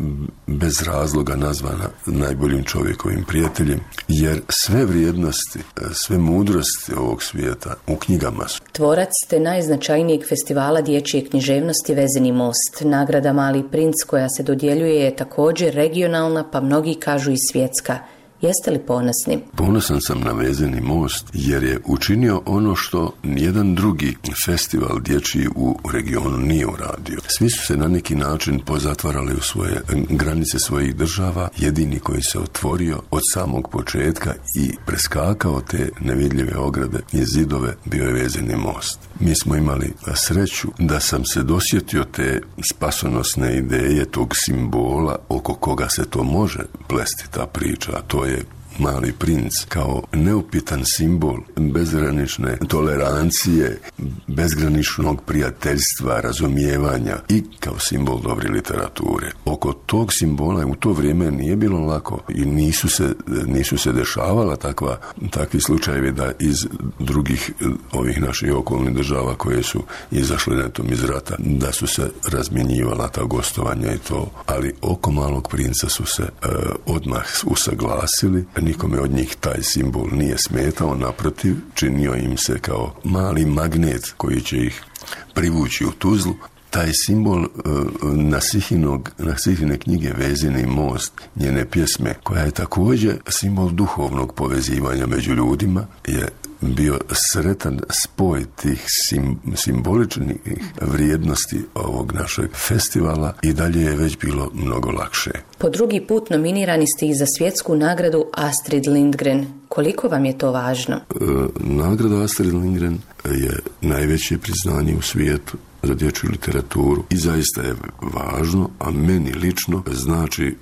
bez razloga nazvana najboljim čovjekovim prijateljem, jer sve vrijednosti, sve mudrosti ovog svijeta u knjigama su. Tvorac te najznačajnijeg festivala dječje književnosti Vezeni most. Nagrada Mali princ koja se dodjeljuje je također regionalna, pa mnogi kažu i svjetska. Jeste li ponosni? Ponosan sam na Vezeni most jer je učinio ono što nijedan drugi festival dječji u regionu nije uradio. Svi su se na neki način pozatvarali u svoje granice svojih država. Jedini koji se otvorio od samog početka i preskakao te nevidljive ograde i zidove bio je Vezeni most. Mi smo imali sreću da sam se dosjetio te spasonosne ideje, tog simbola oko koga se to može plesti ta priča, a to je Mali princ kao neupitan simbol bezgranične tolerancije, bezgraničnog prijateljstva, razumijevanja i kao simbol dobre literature. Oko tog simbola u to vrijeme nije bilo lako i nisu se, nisu se dešavala takva, takvi slučajevi da iz drugih ovih naših okolnih država koje su izašle netom iz rata, da su se razmjenjivala ta gostovanja i to. Ali oko Malog princa su se e, odmah usaglasili. Nikome od njih taj simbol nije smetao, naprotiv, činio im se kao mali magnet koji će ih privući u Tuzlu. Taj simbol uh, Nasihinog, Nasihine knjige Vezeni most, njene pjesme, koja je također simbol duhovnog povezivanja među ljudima, je bio sretan spoj tih sim, simboličnih vrijednosti ovog našeg festivala i dalje je već bilo mnogo lakše. Po drugi put nominirani ste i za svjetsku nagradu Astrid Lindgren. Koliko vam je to važno? E, nagrada Astrid Lindgren je najveće priznanje u svijetu za dječju literaturu i zaista je važno, a meni lično znači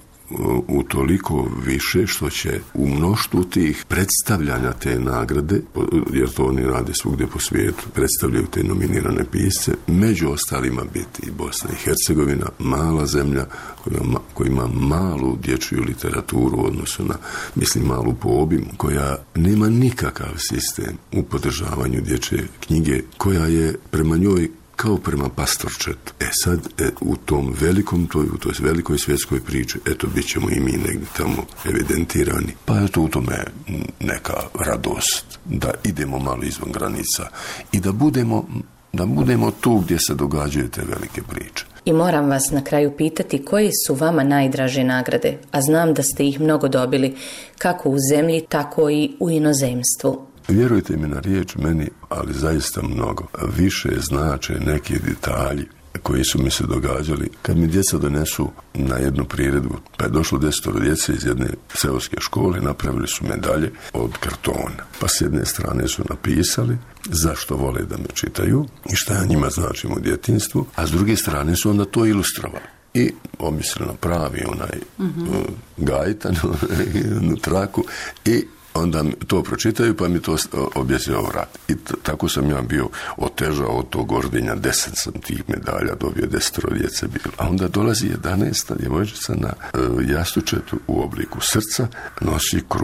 u toliko više što će u mnoštvu tih predstavljanja te nagrade, jer to oni rade svugdje po svijetu, predstavljaju te nominirane pisce, među ostalima biti i Bosna i Hercegovina, mala zemlja koja, koja ima malu dječju literaturu u odnosu na, mislim, malu po obimu, koja nema nikakav sistem u podržavanju dječje knjige, koja je prema njoj kao prema pastorčetu. E sad, e, u tom velikom, toj, u toj velikoj svjetskoj priči, eto, bit ćemo i mi negdje tamo evidentirani. Pa eto, u tome neka radost da idemo malo izvan granica i da budemo, da budemo tu gdje se događaju te velike priče. I moram vas na kraju pitati koje su vama najdraže nagrade, a znam da ste ih mnogo dobili, kako u zemlji, tako i u inozemstvu. Vjerujte mi na riječ, meni, ali zaista mnogo. Više znače neki detalji koji su mi se događali. Kad mi djeca donesu na jednu priredbu, pa je došlo desetoro djece iz jedne seoske škole, napravili su medalje od kartona. Pa s jedne strane su napisali zašto vole da me čitaju i šta ja njima značim u djetinjstvu, a s druge strane su onda to ilustrovali. I omislili na pravi onaj mm-hmm. uh, gajtan, jednu traku i onda to pročitaju pa mi to objesio vrat. I t- tako sam ja bio otežao od tog ordenja, deset sam tih medalja dobio, desetoro djece bilo. A onda dolazi jedanaesta djevojčica na e, jastučetu u obliku srca, nosi krunu.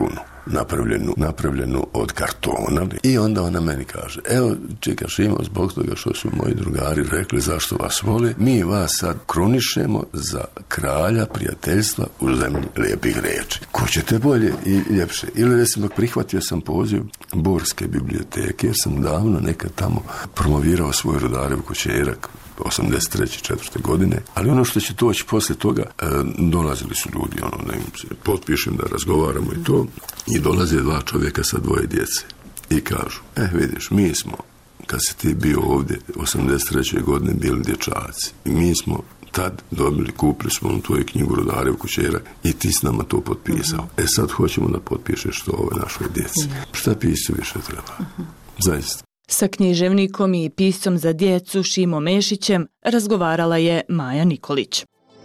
napravljenu, napravljenu od kartona. I onda ona meni kaže, evo, čeka Šimo, zbog toga što su moji drugari rekli zašto vas vole, mi vas sad kronišemo za kralja prijateljstva u zemlji lijepih riječi. Ko ćete bolje i ljepše? Ili recimo prihvatio sam poziv Borske biblioteke jer sam davno nekad tamo promovirao svoj Rudarev kućerak osamdeset treće četvrte godine, ali ono što će doći poslije toga, e, dolazili su ljudi, ono, ne se potpišem da razgovaramo i to, i dolaze dva čovjeka sa dvoje djece i kažu, e, vidiš, mi smo, kad si ti bio ovdje osamdeset treće godine bili dječaci, i mi smo tad dobili, kupili smo onu tvoju knjigu Rudarev kućerak i ti s nama to potpisao. Uh-huh. E sad hoćemo da potpišeš to ovoj našoj djeci. Uh-huh. Šta pisu više treba? Uh-huh. Zaista. Sa književnikom i piscom za djecu Šimo Mešićem razgovarala je Maja Nikolić.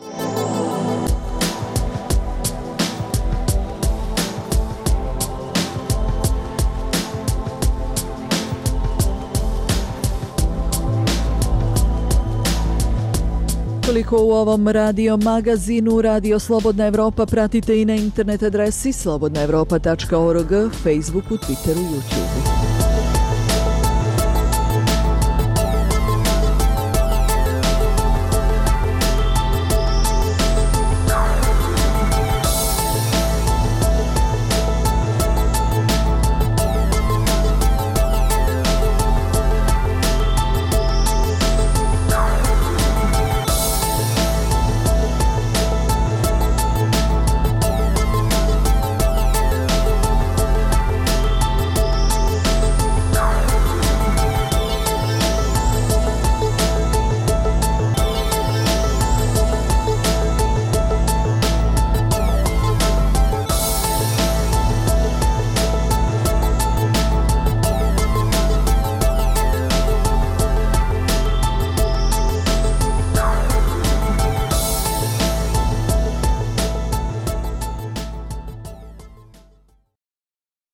Toliko u ovom radio magazinu. Radio Slobodna Evropa pratite i na internet adresi slobodna evropa tačka org, Facebooku, Twitteru, YouTubeu.